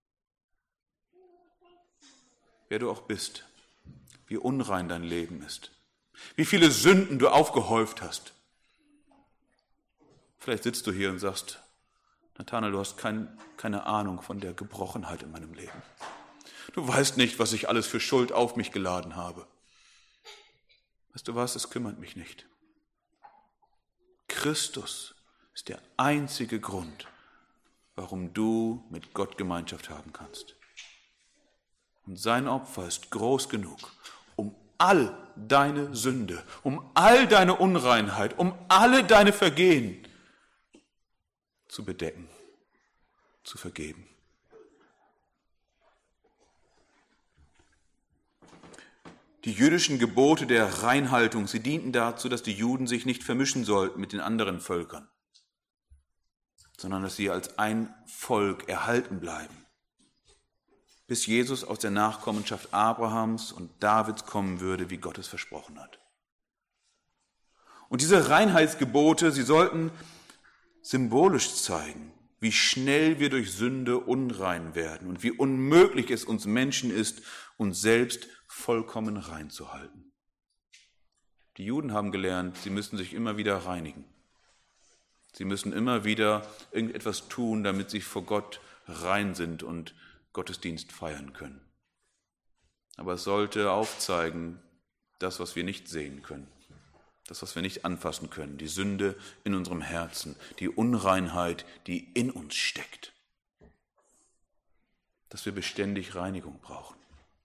Wer du auch bist, wie unrein dein Leben ist, wie viele Sünden du aufgehäuft hast. Vielleicht sitzt du hier und sagst, Nathanael, du hast kein, keine Ahnung von der Gebrochenheit in meinem Leben. Du weißt nicht, was ich alles für Schuld auf mich geladen habe. Weißt du was, es kümmert mich nicht. Christus ist der einzige Grund, warum du mit Gott Gemeinschaft haben kannst. Und sein Opfer ist groß genug, um all deine Sünde, um all deine Unreinheit, um alle deine Vergehen zu bedecken, zu vergeben. Die jüdischen Gebote der Reinhaltung, sie dienten dazu, dass die Juden sich nicht vermischen sollten mit den anderen Völkern, sondern dass sie als ein Volk erhalten bleiben, bis Jesus aus der Nachkommenschaft Abrahams und Davids kommen würde, wie Gott es versprochen hat. Und diese Reinheitsgebote, sie sollten, symbolisch zeigen, wie schnell wir durch Sünde unrein werden und wie unmöglich es uns Menschen ist, uns selbst vollkommen rein zu halten. Die Juden haben gelernt, sie müssen sich immer wieder reinigen. Sie müssen immer wieder irgendetwas tun, damit sie vor Gott rein sind und Gottesdienst feiern können. Aber es sollte aufzeigen, das, was wir nicht sehen können, das, was wir nicht anfassen können, die Sünde in unserem Herzen, die Unreinheit, die in uns steckt, dass wir beständig Reinigung brauchen.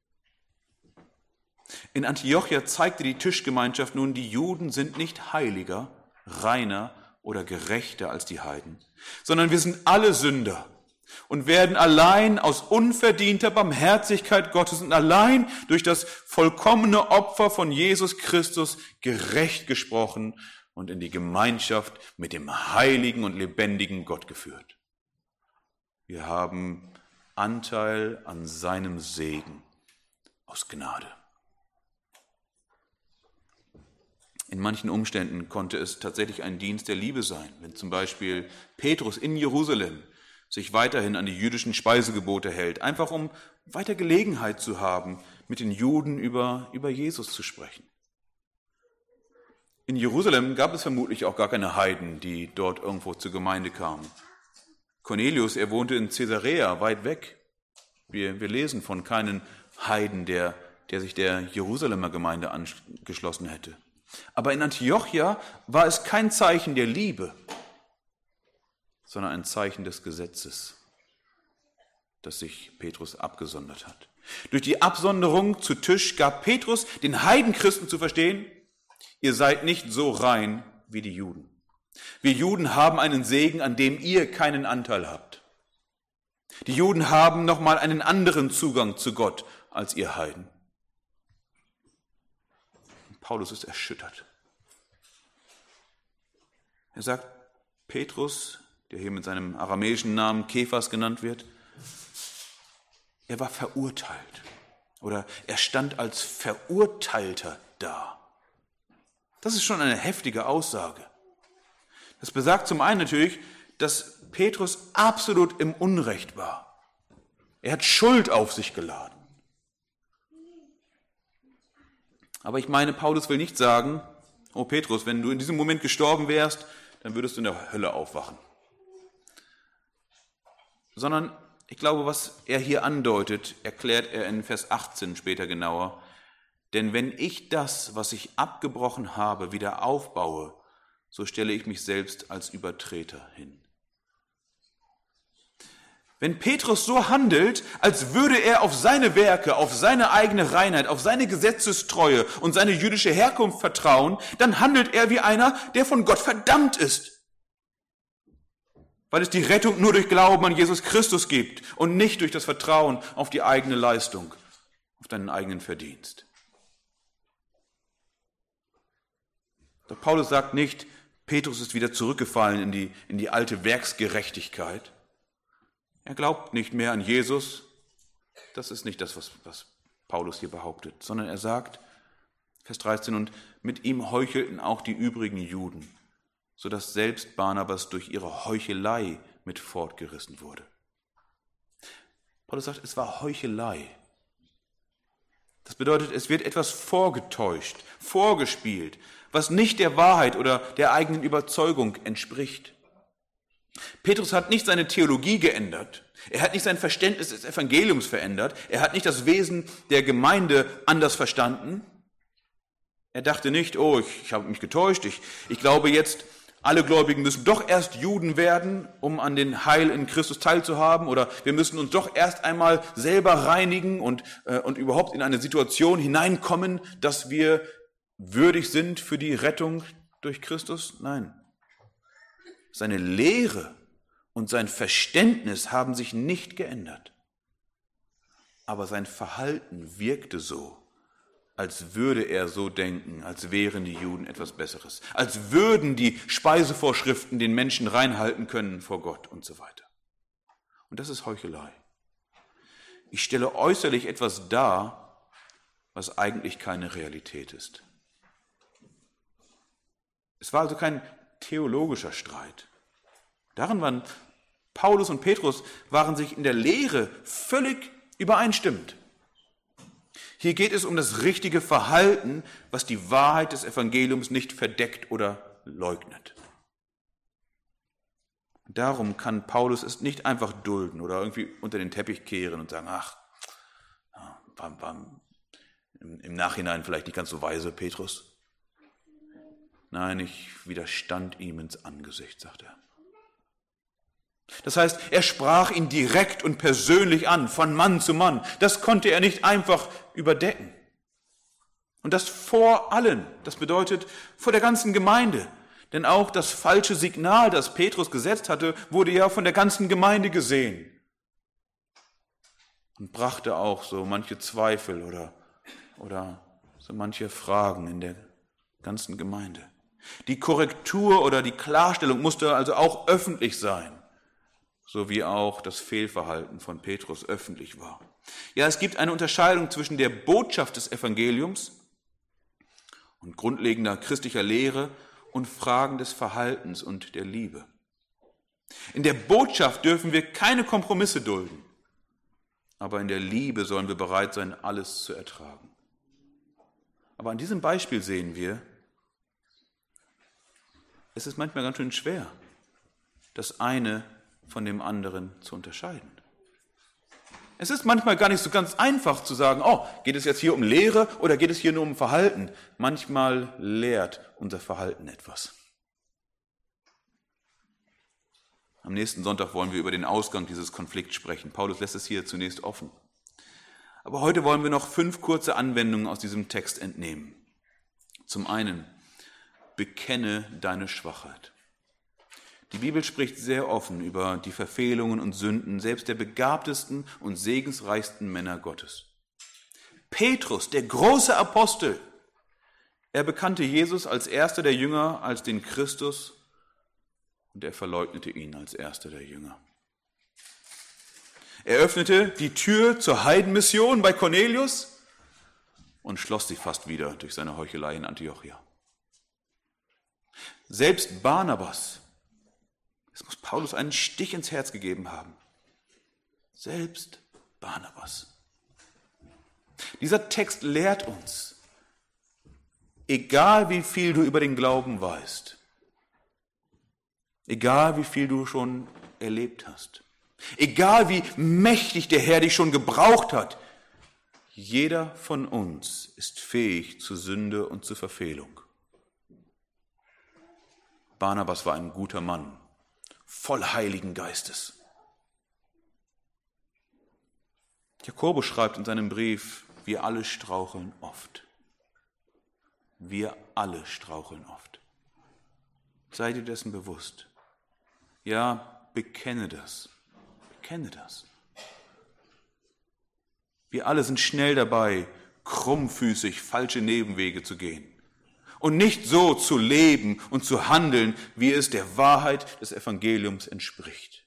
In Antiochia zeigte die Tischgemeinschaft nun, die Juden sind nicht heiliger, reiner oder gerechter als die Heiden, sondern wir sind alle Sünder und werden allein aus unverdienter Barmherzigkeit Gottes und allein durch das vollkommene Opfer von Jesus Christus gerecht gesprochen und in die Gemeinschaft mit dem heiligen und lebendigen Gott geführt. Wir haben Anteil an seinem Segen aus Gnade. In manchen Umständen konnte es tatsächlich ein Dienst der Liebe sein, wenn zum Beispiel Petrus in Jerusalem sich weiterhin an die jüdischen Speisegebote hält, einfach um weiter Gelegenheit zu haben, mit den Juden über, über Jesus zu sprechen. In Jerusalem gab es vermutlich auch gar keine Heiden, die dort irgendwo zur Gemeinde kamen. Cornelius, er wohnte in Caesarea, weit weg. Wir, wir lesen von keinem Heiden, der, der sich der Jerusalemer Gemeinde angeschlossen hätte. Aber in Antiochia war es kein Zeichen der Liebe, sondern ein Zeichen des Gesetzes, das sich Petrus abgesondert hat. Durch die Absonderung zu Tisch gab Petrus den Heidenchristen zu verstehen, ihr seid nicht so rein wie die Juden. Wir Juden haben einen Segen, an dem ihr keinen Anteil habt. Die Juden haben nochmal einen anderen Zugang zu Gott als ihr Heiden. Paulus ist erschüttert. Er sagt, Petrus, der hier mit seinem aramäischen Namen Kephas genannt wird, er war verurteilt oder er stand als Verurteilter da. Das ist schon eine heftige Aussage. Das besagt zum einen natürlich, dass Petrus absolut im Unrecht war. Er hat Schuld auf sich geladen. Aber ich meine, Paulus will nicht sagen, oh Petrus, wenn du in diesem Moment gestorben wärst, dann würdest du in der Hölle aufwachen. Sondern ich glaube, was er hier andeutet, erklärt er in Vers achtzehn später genauer. Denn wenn ich das, was ich abgebrochen habe, wieder aufbaue, so stelle ich mich selbst als Übertreter hin. Wenn Petrus so handelt, als würde er auf seine Werke, auf seine eigene Reinheit, auf seine Gesetzestreue und seine jüdische Herkunft vertrauen, dann handelt er wie einer, der von Gott verdammt ist. Weil es die Rettung nur durch Glauben an Jesus Christus gibt und nicht durch das Vertrauen auf die eigene Leistung, auf deinen eigenen Verdienst. Doch Paulus sagt nicht, Petrus ist wieder zurückgefallen in die, in die alte Werksgerechtigkeit. Er glaubt nicht mehr an Jesus. Das ist nicht das, was, was Paulus hier behauptet, sondern er sagt, Vers dreizehn, und mit ihm heuchelten auch die übrigen Juden, sodass selbst Barnabas durch ihre Heuchelei mit fortgerissen wurde. Paulus sagt, es war Heuchelei. Das bedeutet, es wird etwas vorgetäuscht, vorgespielt, was nicht der Wahrheit oder der eigenen Überzeugung entspricht. Petrus hat nicht seine Theologie geändert. Er hat nicht sein Verständnis des Evangeliums verändert. Er hat nicht das Wesen der Gemeinde anders verstanden. Er dachte nicht, oh, ich, ich habe mich getäuscht. Ich, ich glaube jetzt, alle Gläubigen müssen doch erst Juden werden, um an den Heil in Christus teilzuhaben. Oder wir müssen uns doch erst einmal selber reinigen und, äh, und überhaupt in eine Situation hineinkommen, dass wir würdig sind für die Rettung durch Christus. Nein. Seine Lehre und sein Verständnis haben sich nicht geändert. Aber sein Verhalten wirkte so, als würde er so denken, als wären die Juden etwas Besseres, als würden die Speisevorschriften den Menschen reinhalten können vor Gott und so weiter. Und das ist Heuchelei. Ich stelle äußerlich etwas dar, was eigentlich keine Realität ist. Es war also kein theologischer Streit. Darin waren Paulus und Petrus waren sich in der Lehre völlig übereinstimmend. Hier geht es um das richtige Verhalten, was die Wahrheit des Evangeliums nicht verdeckt oder leugnet. Darum kann Paulus es nicht einfach dulden oder irgendwie unter den Teppich kehren und sagen, ach, war, war im Nachhinein vielleicht nicht ganz so weise, Petrus. Nein, ich widerstand ihm ins Angesicht, sagt er. Das heißt, er sprach ihn direkt und persönlich an, von Mann zu Mann. Das konnte er nicht einfach überdecken. Und das vor allen, das bedeutet vor der ganzen Gemeinde. Denn auch das falsche Signal, das Petrus gesetzt hatte, wurde ja von der ganzen Gemeinde gesehen. Und brachte auch so manche Zweifel oder, oder so manche Fragen in der ganzen Gemeinde. Die Korrektur oder die Klarstellung musste also auch öffentlich sein. So wie auch das Fehlverhalten von Petrus öffentlich war. Ja, es gibt eine Unterscheidung zwischen der Botschaft des Evangeliums und grundlegender christlicher Lehre und Fragen des Verhaltens und der Liebe. In der Botschaft dürfen wir keine Kompromisse dulden, aber in der Liebe sollen wir bereit sein, alles zu ertragen. Aber an diesem Beispiel sehen wir, es ist manchmal ganz schön schwer, das eine von dem anderen zu unterscheiden. Es ist manchmal gar nicht so ganz einfach zu sagen, oh, geht es jetzt hier um Lehre oder geht es hier nur um Verhalten? Manchmal lehrt unser Verhalten etwas. Am nächsten Sonntag wollen wir über den Ausgang dieses Konflikts sprechen. Paulus lässt es hier zunächst offen. Aber heute wollen wir noch fünf kurze Anwendungen aus diesem Text entnehmen. Zum einen, bekenne deine Schwachheit. Die Bibel spricht sehr offen über die Verfehlungen und Sünden selbst der begabtesten und segensreichsten Männer Gottes. Petrus, der große Apostel, er bekannte Jesus als erster der Jünger, als den Christus, und er verleugnete ihn als erster der Jünger. Er öffnete die Tür zur Heidenmission bei Cornelius und schloss sie fast wieder durch seine Heuchelei in Antiochia. Selbst Barnabas, es muss Paulus einen Stich ins Herz gegeben haben. Selbst Barnabas. Dieser Text lehrt uns, egal wie viel du über den Glauben weißt, egal wie viel du schon erlebt hast, egal wie mächtig der Herr dich schon gebraucht hat, jeder von uns ist fähig zu Sünde und zur Verfehlung. Barnabas war ein guter Mann, voll Heiligen Geistes. Jakobus schreibt in seinem Brief, wir alle straucheln oft. Wir alle straucheln oft. Sei dir dessen bewusst. Ja, bekenne das. Bekenne das. Wir alle sind schnell dabei, krummfüßig falsche Nebenwege zu gehen. Und nicht so zu leben und zu handeln, wie es der Wahrheit des Evangeliums entspricht.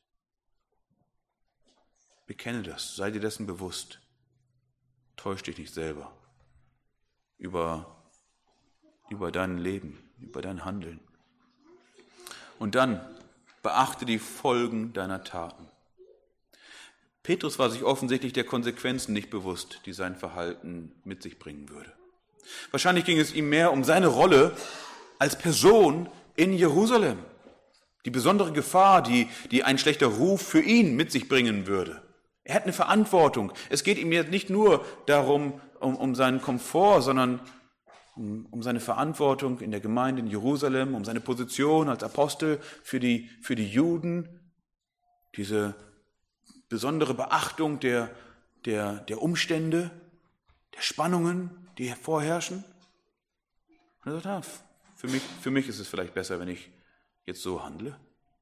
Bekenne das, sei dir dessen bewusst. Täusch dich nicht selber über, über dein Leben, über dein Handeln. Und dann beachte die Folgen deiner Taten. Petrus war sich offensichtlich der Konsequenzen nicht bewusst, die sein Verhalten mit sich bringen würde. Wahrscheinlich ging es ihm mehr um seine Rolle als Person in Jerusalem. Die besondere Gefahr, die, die ein schlechter Ruf für ihn mit sich bringen würde. Er hat eine Verantwortung. Es geht ihm jetzt nicht nur darum, um, um seinen Komfort, sondern um, um seine Verantwortung in der Gemeinde in Jerusalem, um seine Position als Apostel für die, für die Juden. Diese besondere Beachtung der, der, der Umstände, der Spannungen, die vorherrschen. Und er sagt, ja, für mich, für mich ist es vielleicht besser, wenn ich jetzt so handle.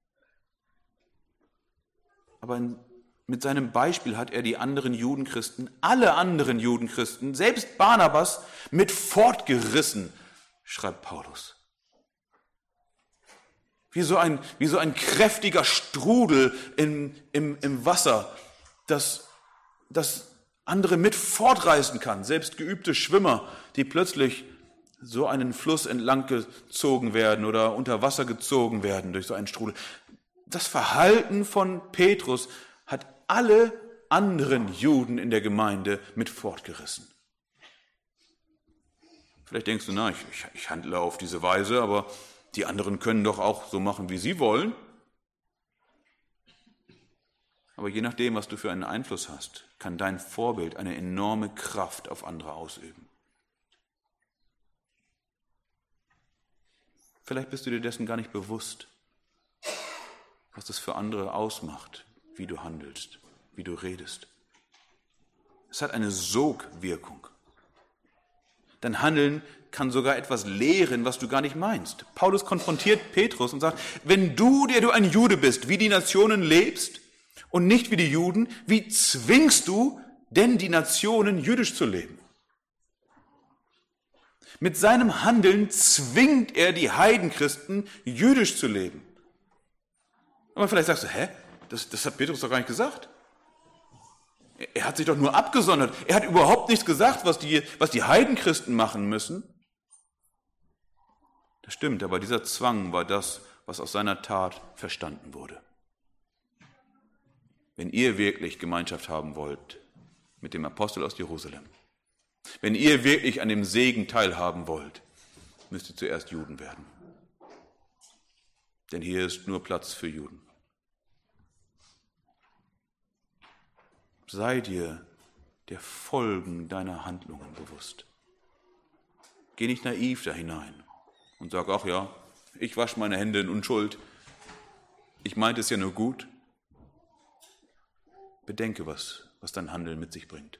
Aber in, mit seinem Beispiel hat er die anderen Judenchristen, alle anderen Judenchristen, selbst Barnabas, mit fortgerissen, schreibt Paulus. Wie so ein, wie so ein kräftiger Strudel im, im, im Wasser, das, das andere mit fortreißen kann, selbst geübte Schwimmer, die plötzlich so einen Fluss entlang gezogen werden oder unter Wasser gezogen werden durch so einen Strudel. Das Verhalten von Petrus hat alle anderen Juden in der Gemeinde mit fortgerissen. Vielleicht denkst du, na, ich, ich handle auf diese Weise, aber die anderen können doch auch so machen, wie sie wollen. Aber je nachdem, was du für einen Einfluss hast, kann dein Vorbild eine enorme Kraft auf andere ausüben. Vielleicht bist du dir dessen gar nicht bewusst, was das für andere ausmacht, wie du handelst, wie du redest. Es hat eine Sogwirkung. Dein Handeln kann sogar etwas lehren, was du gar nicht meinst. Paulus konfrontiert Petrus und sagt, wenn du, der du ein Jude bist, wie die Nationen lebst und nicht wie die Juden, wie zwingst du denn die Nationen, jüdisch zu leben? Mit seinem Handeln zwingt er die Heidenchristen, jüdisch zu leben. Aber vielleicht sagst du, hä, das, das hat Petrus doch gar nicht gesagt. Er, er hat sich doch nur abgesondert. Er hat überhaupt nichts gesagt, was die, was die Heidenchristen machen müssen. Das stimmt, aber dieser Zwang war das, was aus seiner Tat verstanden wurde. Wenn ihr wirklich Gemeinschaft haben wollt mit dem Apostel aus Jerusalem, wenn ihr wirklich an dem Segen teilhaben wollt, müsst ihr zuerst Juden werden. Denn hier ist nur Platz für Juden. Sei dir der Folgen deiner Handlungen bewusst. Geh nicht naiv da hinein und sag, ach ja, ich wasche meine Hände in Unschuld. Ich meinte es ja nur gut. Bedenke, was, was dein Handeln mit sich bringt.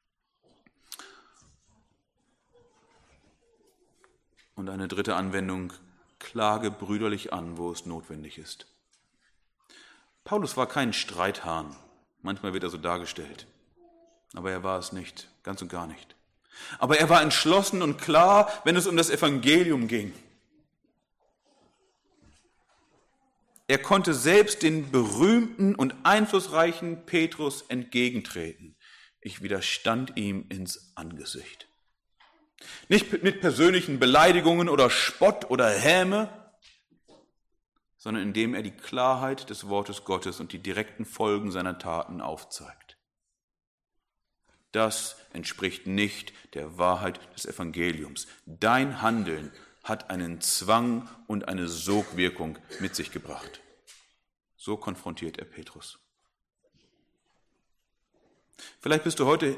Und eine dritte Anwendung, klage brüderlich an, wo es notwendig ist. Paulus war kein Streithahn, manchmal wird er so dargestellt, aber er war es nicht, ganz und gar nicht. Aber er war entschlossen und klar, wenn es um das Evangelium ging. Er konnte selbst den berühmten und einflussreichen Petrus entgegentreten. Ich widerstand ihm ins Angesicht. Nicht mit persönlichen Beleidigungen oder Spott oder Häme, sondern indem er die Klarheit des Wortes Gottes und die direkten Folgen seiner Taten aufzeigt. Das entspricht nicht der Wahrheit des Evangeliums. Dein Handeln hat einen Zwang und eine Sogwirkung mit sich gebracht. So konfrontiert er Petrus. Vielleicht bist du heute,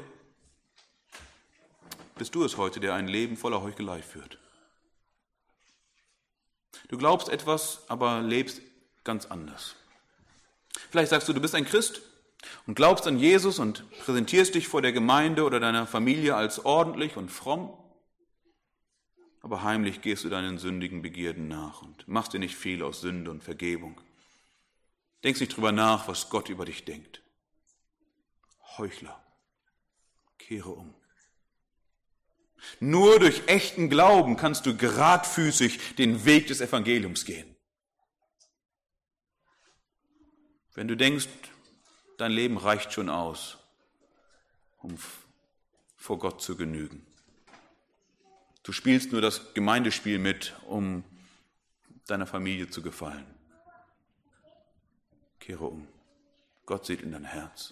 bist du es heute, der ein Leben voller Heuchelei führt. Du glaubst etwas, aber lebst ganz anders. Vielleicht sagst du, du bist ein Christ und glaubst an Jesus und präsentierst dich vor der Gemeinde oder deiner Familie als ordentlich und fromm, aber heimlich gehst du deinen sündigen Begierden nach und machst dir nicht viel aus Sünde und Vergebung. Denkst nicht drüber nach, was Gott über dich denkt. Heuchler, kehre um. Nur durch echten Glauben kannst du geradfüßig den Weg des Evangeliums gehen. Wenn du denkst, dein Leben reicht schon aus, um vor Gott zu genügen. Du spielst nur das Gemeindespiel mit, um deiner Familie zu gefallen. Kehre um. Gott sieht in dein Herz.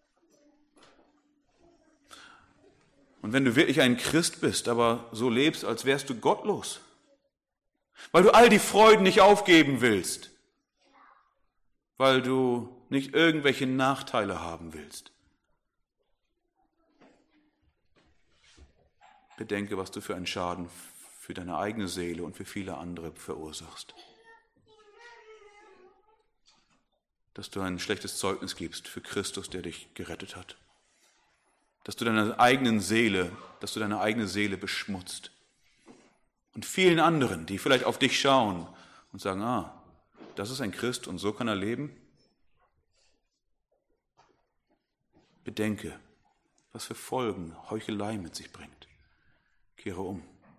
Und wenn du wirklich ein Christ bist, aber so lebst, als wärst du gottlos, weil du all die Freuden nicht aufgeben willst, weil du nicht irgendwelche Nachteile haben willst, bedenke, was du für einen Schaden für deine eigene Seele und für viele andere verursachst. Dass du ein schlechtes Zeugnis gibst für Christus, der dich gerettet hat. Dass du deine eigenen Seele, dass du deine eigene Seele beschmutzt. Und vielen anderen, die vielleicht auf dich schauen und sagen, ah, das ist ein Christ und so kann er leben. Bedenke, was für Folgen Heuchelei mit sich bringt. Kehre um.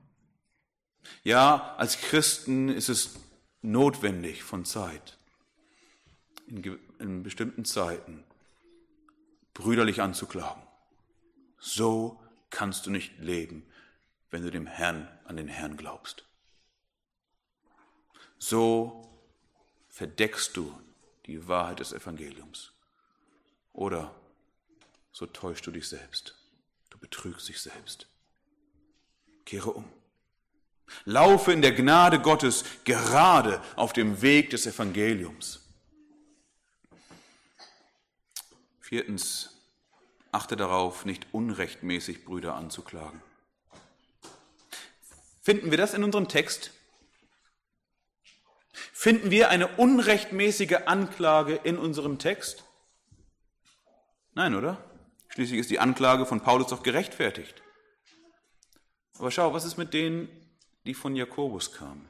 Ja, als Christen ist es notwendig von Zeit, in, in bestimmten Zeiten brüderlich anzuklagen. So kannst du nicht leben, wenn du dem Herrn, an den Herrn glaubst. So verdeckst du die Wahrheit des Evangeliums. Oder so täuschst du dich selbst. Du betrügst dich selbst. Kehre um. Laufe in der Gnade Gottes gerade auf dem Weg des Evangeliums. Viertens, achte darauf, nicht unrechtmäßig Brüder anzuklagen. Finden wir das in unserem Text? Finden wir eine unrechtmäßige Anklage in unserem Text? Nein, oder? Schließlich ist die Anklage von Paulus doch gerechtfertigt. Aber schau, was ist mit denen, die von Jakobus kamen?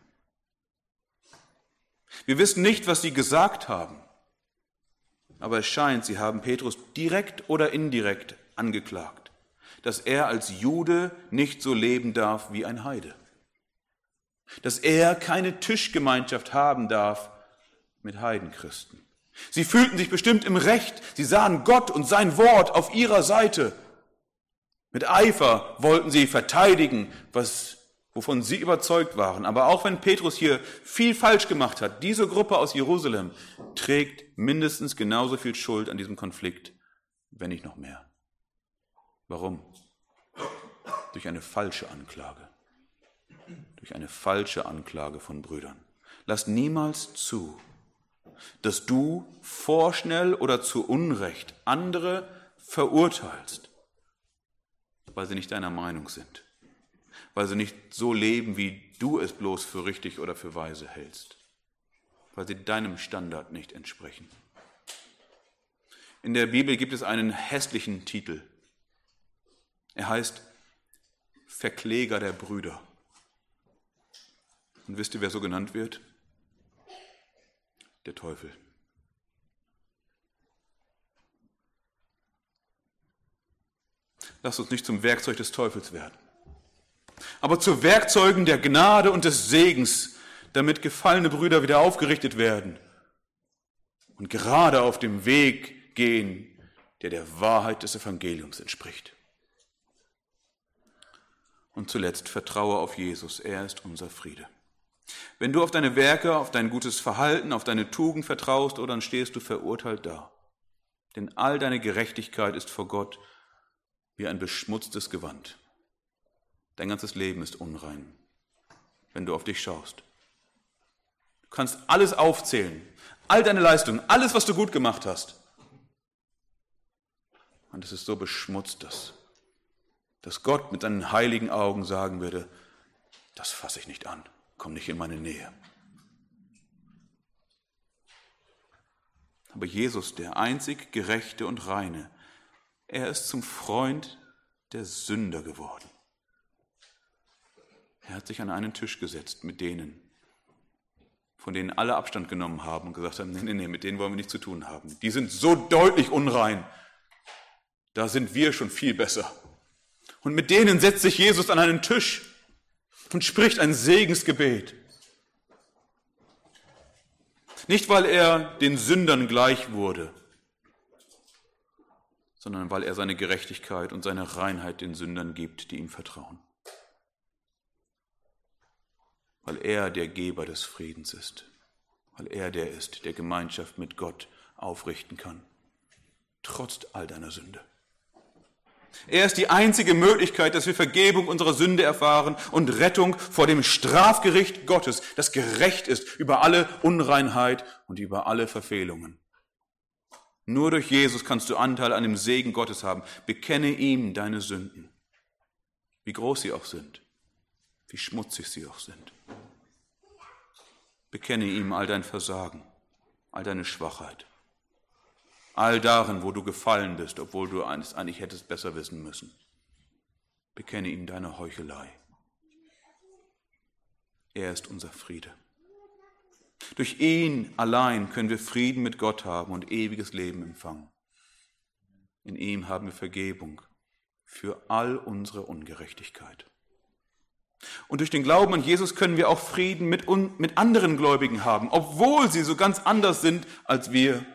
Wir wissen nicht, was sie gesagt haben, aber es scheint, sie haben Petrus direkt oder indirekt angeklagt, dass er als Jude nicht so leben darf wie ein Heide, dass er keine Tischgemeinschaft haben darf mit Heidenchristen. Sie fühlten sich bestimmt im Recht, sie sahen Gott und sein Wort auf ihrer Seite. Mit Eifer wollten sie verteidigen, was, wovon sie überzeugt waren. Aber auch wenn Petrus hier viel falsch gemacht hat, diese Gruppe aus Jerusalem trägt mindestens genauso viel Schuld an diesem Konflikt, wenn nicht noch mehr. Warum? Durch eine falsche Anklage. Durch eine falsche Anklage von Brüdern. Lass niemals zu, dass du vorschnell oder zu Unrecht andere verurteilst, weil sie nicht deiner Meinung sind, weil sie nicht so leben, wie du es bloß für richtig oder für weise hältst, weil sie deinem Standard nicht entsprechen. In der Bibel gibt es einen hässlichen Titel. Er heißt Verkläger der Brüder. Und wisst ihr, wer so genannt wird? Der Teufel. Lasst uns nicht zum Werkzeug des Teufels werden, aber zu Werkzeugen der Gnade und des Segens, damit gefallene Brüder wieder aufgerichtet werden und gerade auf dem Weg gehen, der der Wahrheit des Evangeliums entspricht. Und zuletzt vertraue auf Jesus, er ist unser Friede. Wenn du auf deine Werke, auf dein gutes Verhalten, auf deine Tugend vertraust, oh, dann stehst du verurteilt da. Denn all deine Gerechtigkeit ist vor Gott wie ein beschmutztes Gewand. Dein ganzes Leben ist unrein, wenn du auf dich schaust. Du kannst alles aufzählen, all deine Leistungen, alles, was du gut gemacht hast. Und es ist so beschmutzt, dass, dass Gott mit seinen heiligen Augen sagen würde, das fasse ich nicht an. Komm nicht in meine Nähe. Aber Jesus, der einzig Gerechte und Reine, er ist zum Freund der Sünder geworden. Er hat sich an einen Tisch gesetzt mit denen, von denen alle Abstand genommen haben und gesagt haben, nee, nee, nee, mit denen wollen wir nichts zu tun haben. Die sind so deutlich unrein. Da sind wir schon viel besser. Und mit denen setzt sich Jesus an einen Tisch und spricht ein Segensgebet. Nicht, weil er den Sündern gleich wurde, sondern weil er seine Gerechtigkeit und seine Reinheit den Sündern gibt, die ihm vertrauen. Weil er der Geber des Friedens ist, weil er der ist, der Gemeinschaft mit Gott aufrichten kann, trotz all deiner Sünde. Er ist die einzige Möglichkeit, dass wir Vergebung unserer Sünde erfahren und Rettung vor dem Strafgericht Gottes, das gerecht ist über alle Unreinheit und über alle Verfehlungen. Nur durch Jesus kannst du Anteil an dem Segen Gottes haben. Bekenne ihm deine Sünden, wie groß sie auch sind, wie schmutzig sie auch sind. Bekenne ihm all dein Versagen, all deine Schwachheit. All darin, wo du gefallen bist, obwohl du es eigentlich hättest besser wissen müssen. Bekenne ihm deine Heuchelei. Er ist unser Friede. Durch ihn allein können wir Frieden mit Gott haben und ewiges Leben empfangen. In ihm haben wir Vergebung für all unsere Ungerechtigkeit. Und durch den Glauben an Jesus können wir auch Frieden mit, mit anderen Gläubigen haben, obwohl sie so ganz anders sind als wir.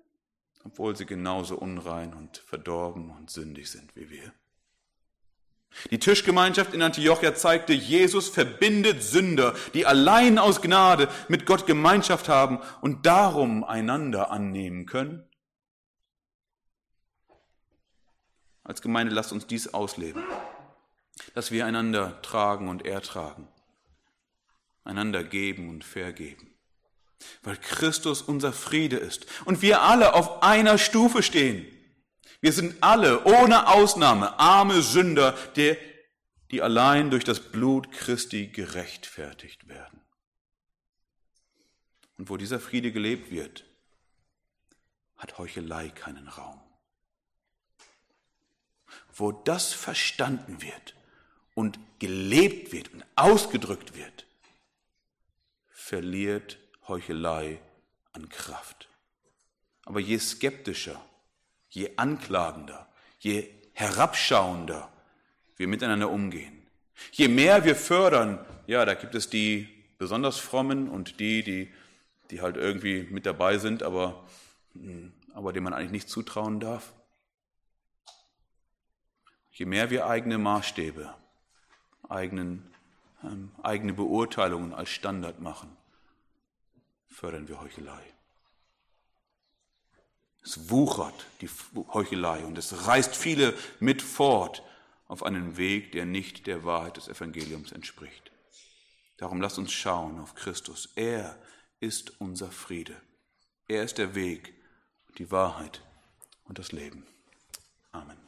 Obwohl sie genauso unrein und verdorben und sündig sind wie wir. Die Tischgemeinschaft in Antiochia zeigte, Jesus verbindet Sünder, die allein aus Gnade mit Gott Gemeinschaft haben und darum einander annehmen können. Als Gemeinde lasst uns dies ausleben, dass wir einander tragen und ertragen, einander geben und vergeben, weil Christus unser Friede ist und wir alle auf einer Stufe stehen. Wir sind alle ohne Ausnahme arme Sünder, die, die allein durch das Blut Christi gerechtfertigt werden. Und wo dieser Friede gelebt wird, hat Heuchelei keinen Raum. Wo das verstanden wird und gelebt wird und ausgedrückt wird, verliert Heuchelei an Kraft. Aber je skeptischer, je anklagender, je herabschauender wir miteinander umgehen, je mehr wir fördern, ja, da gibt es die besonders Frommen und die, die, die halt irgendwie mit dabei sind, aber, aber denen man eigentlich nicht zutrauen darf. Je mehr wir eigene Maßstäbe, eigenen, ähm, eigene Beurteilungen als Standard machen, fördern wir Heuchelei. Es wuchert, die Heuchelei, und es reißt viele mit fort auf einen Weg, der nicht der Wahrheit des Evangeliums entspricht. Darum lasst uns schauen auf Christus. Er ist unser Friede. Er ist der Weg, die Wahrheit und das Leben. Amen.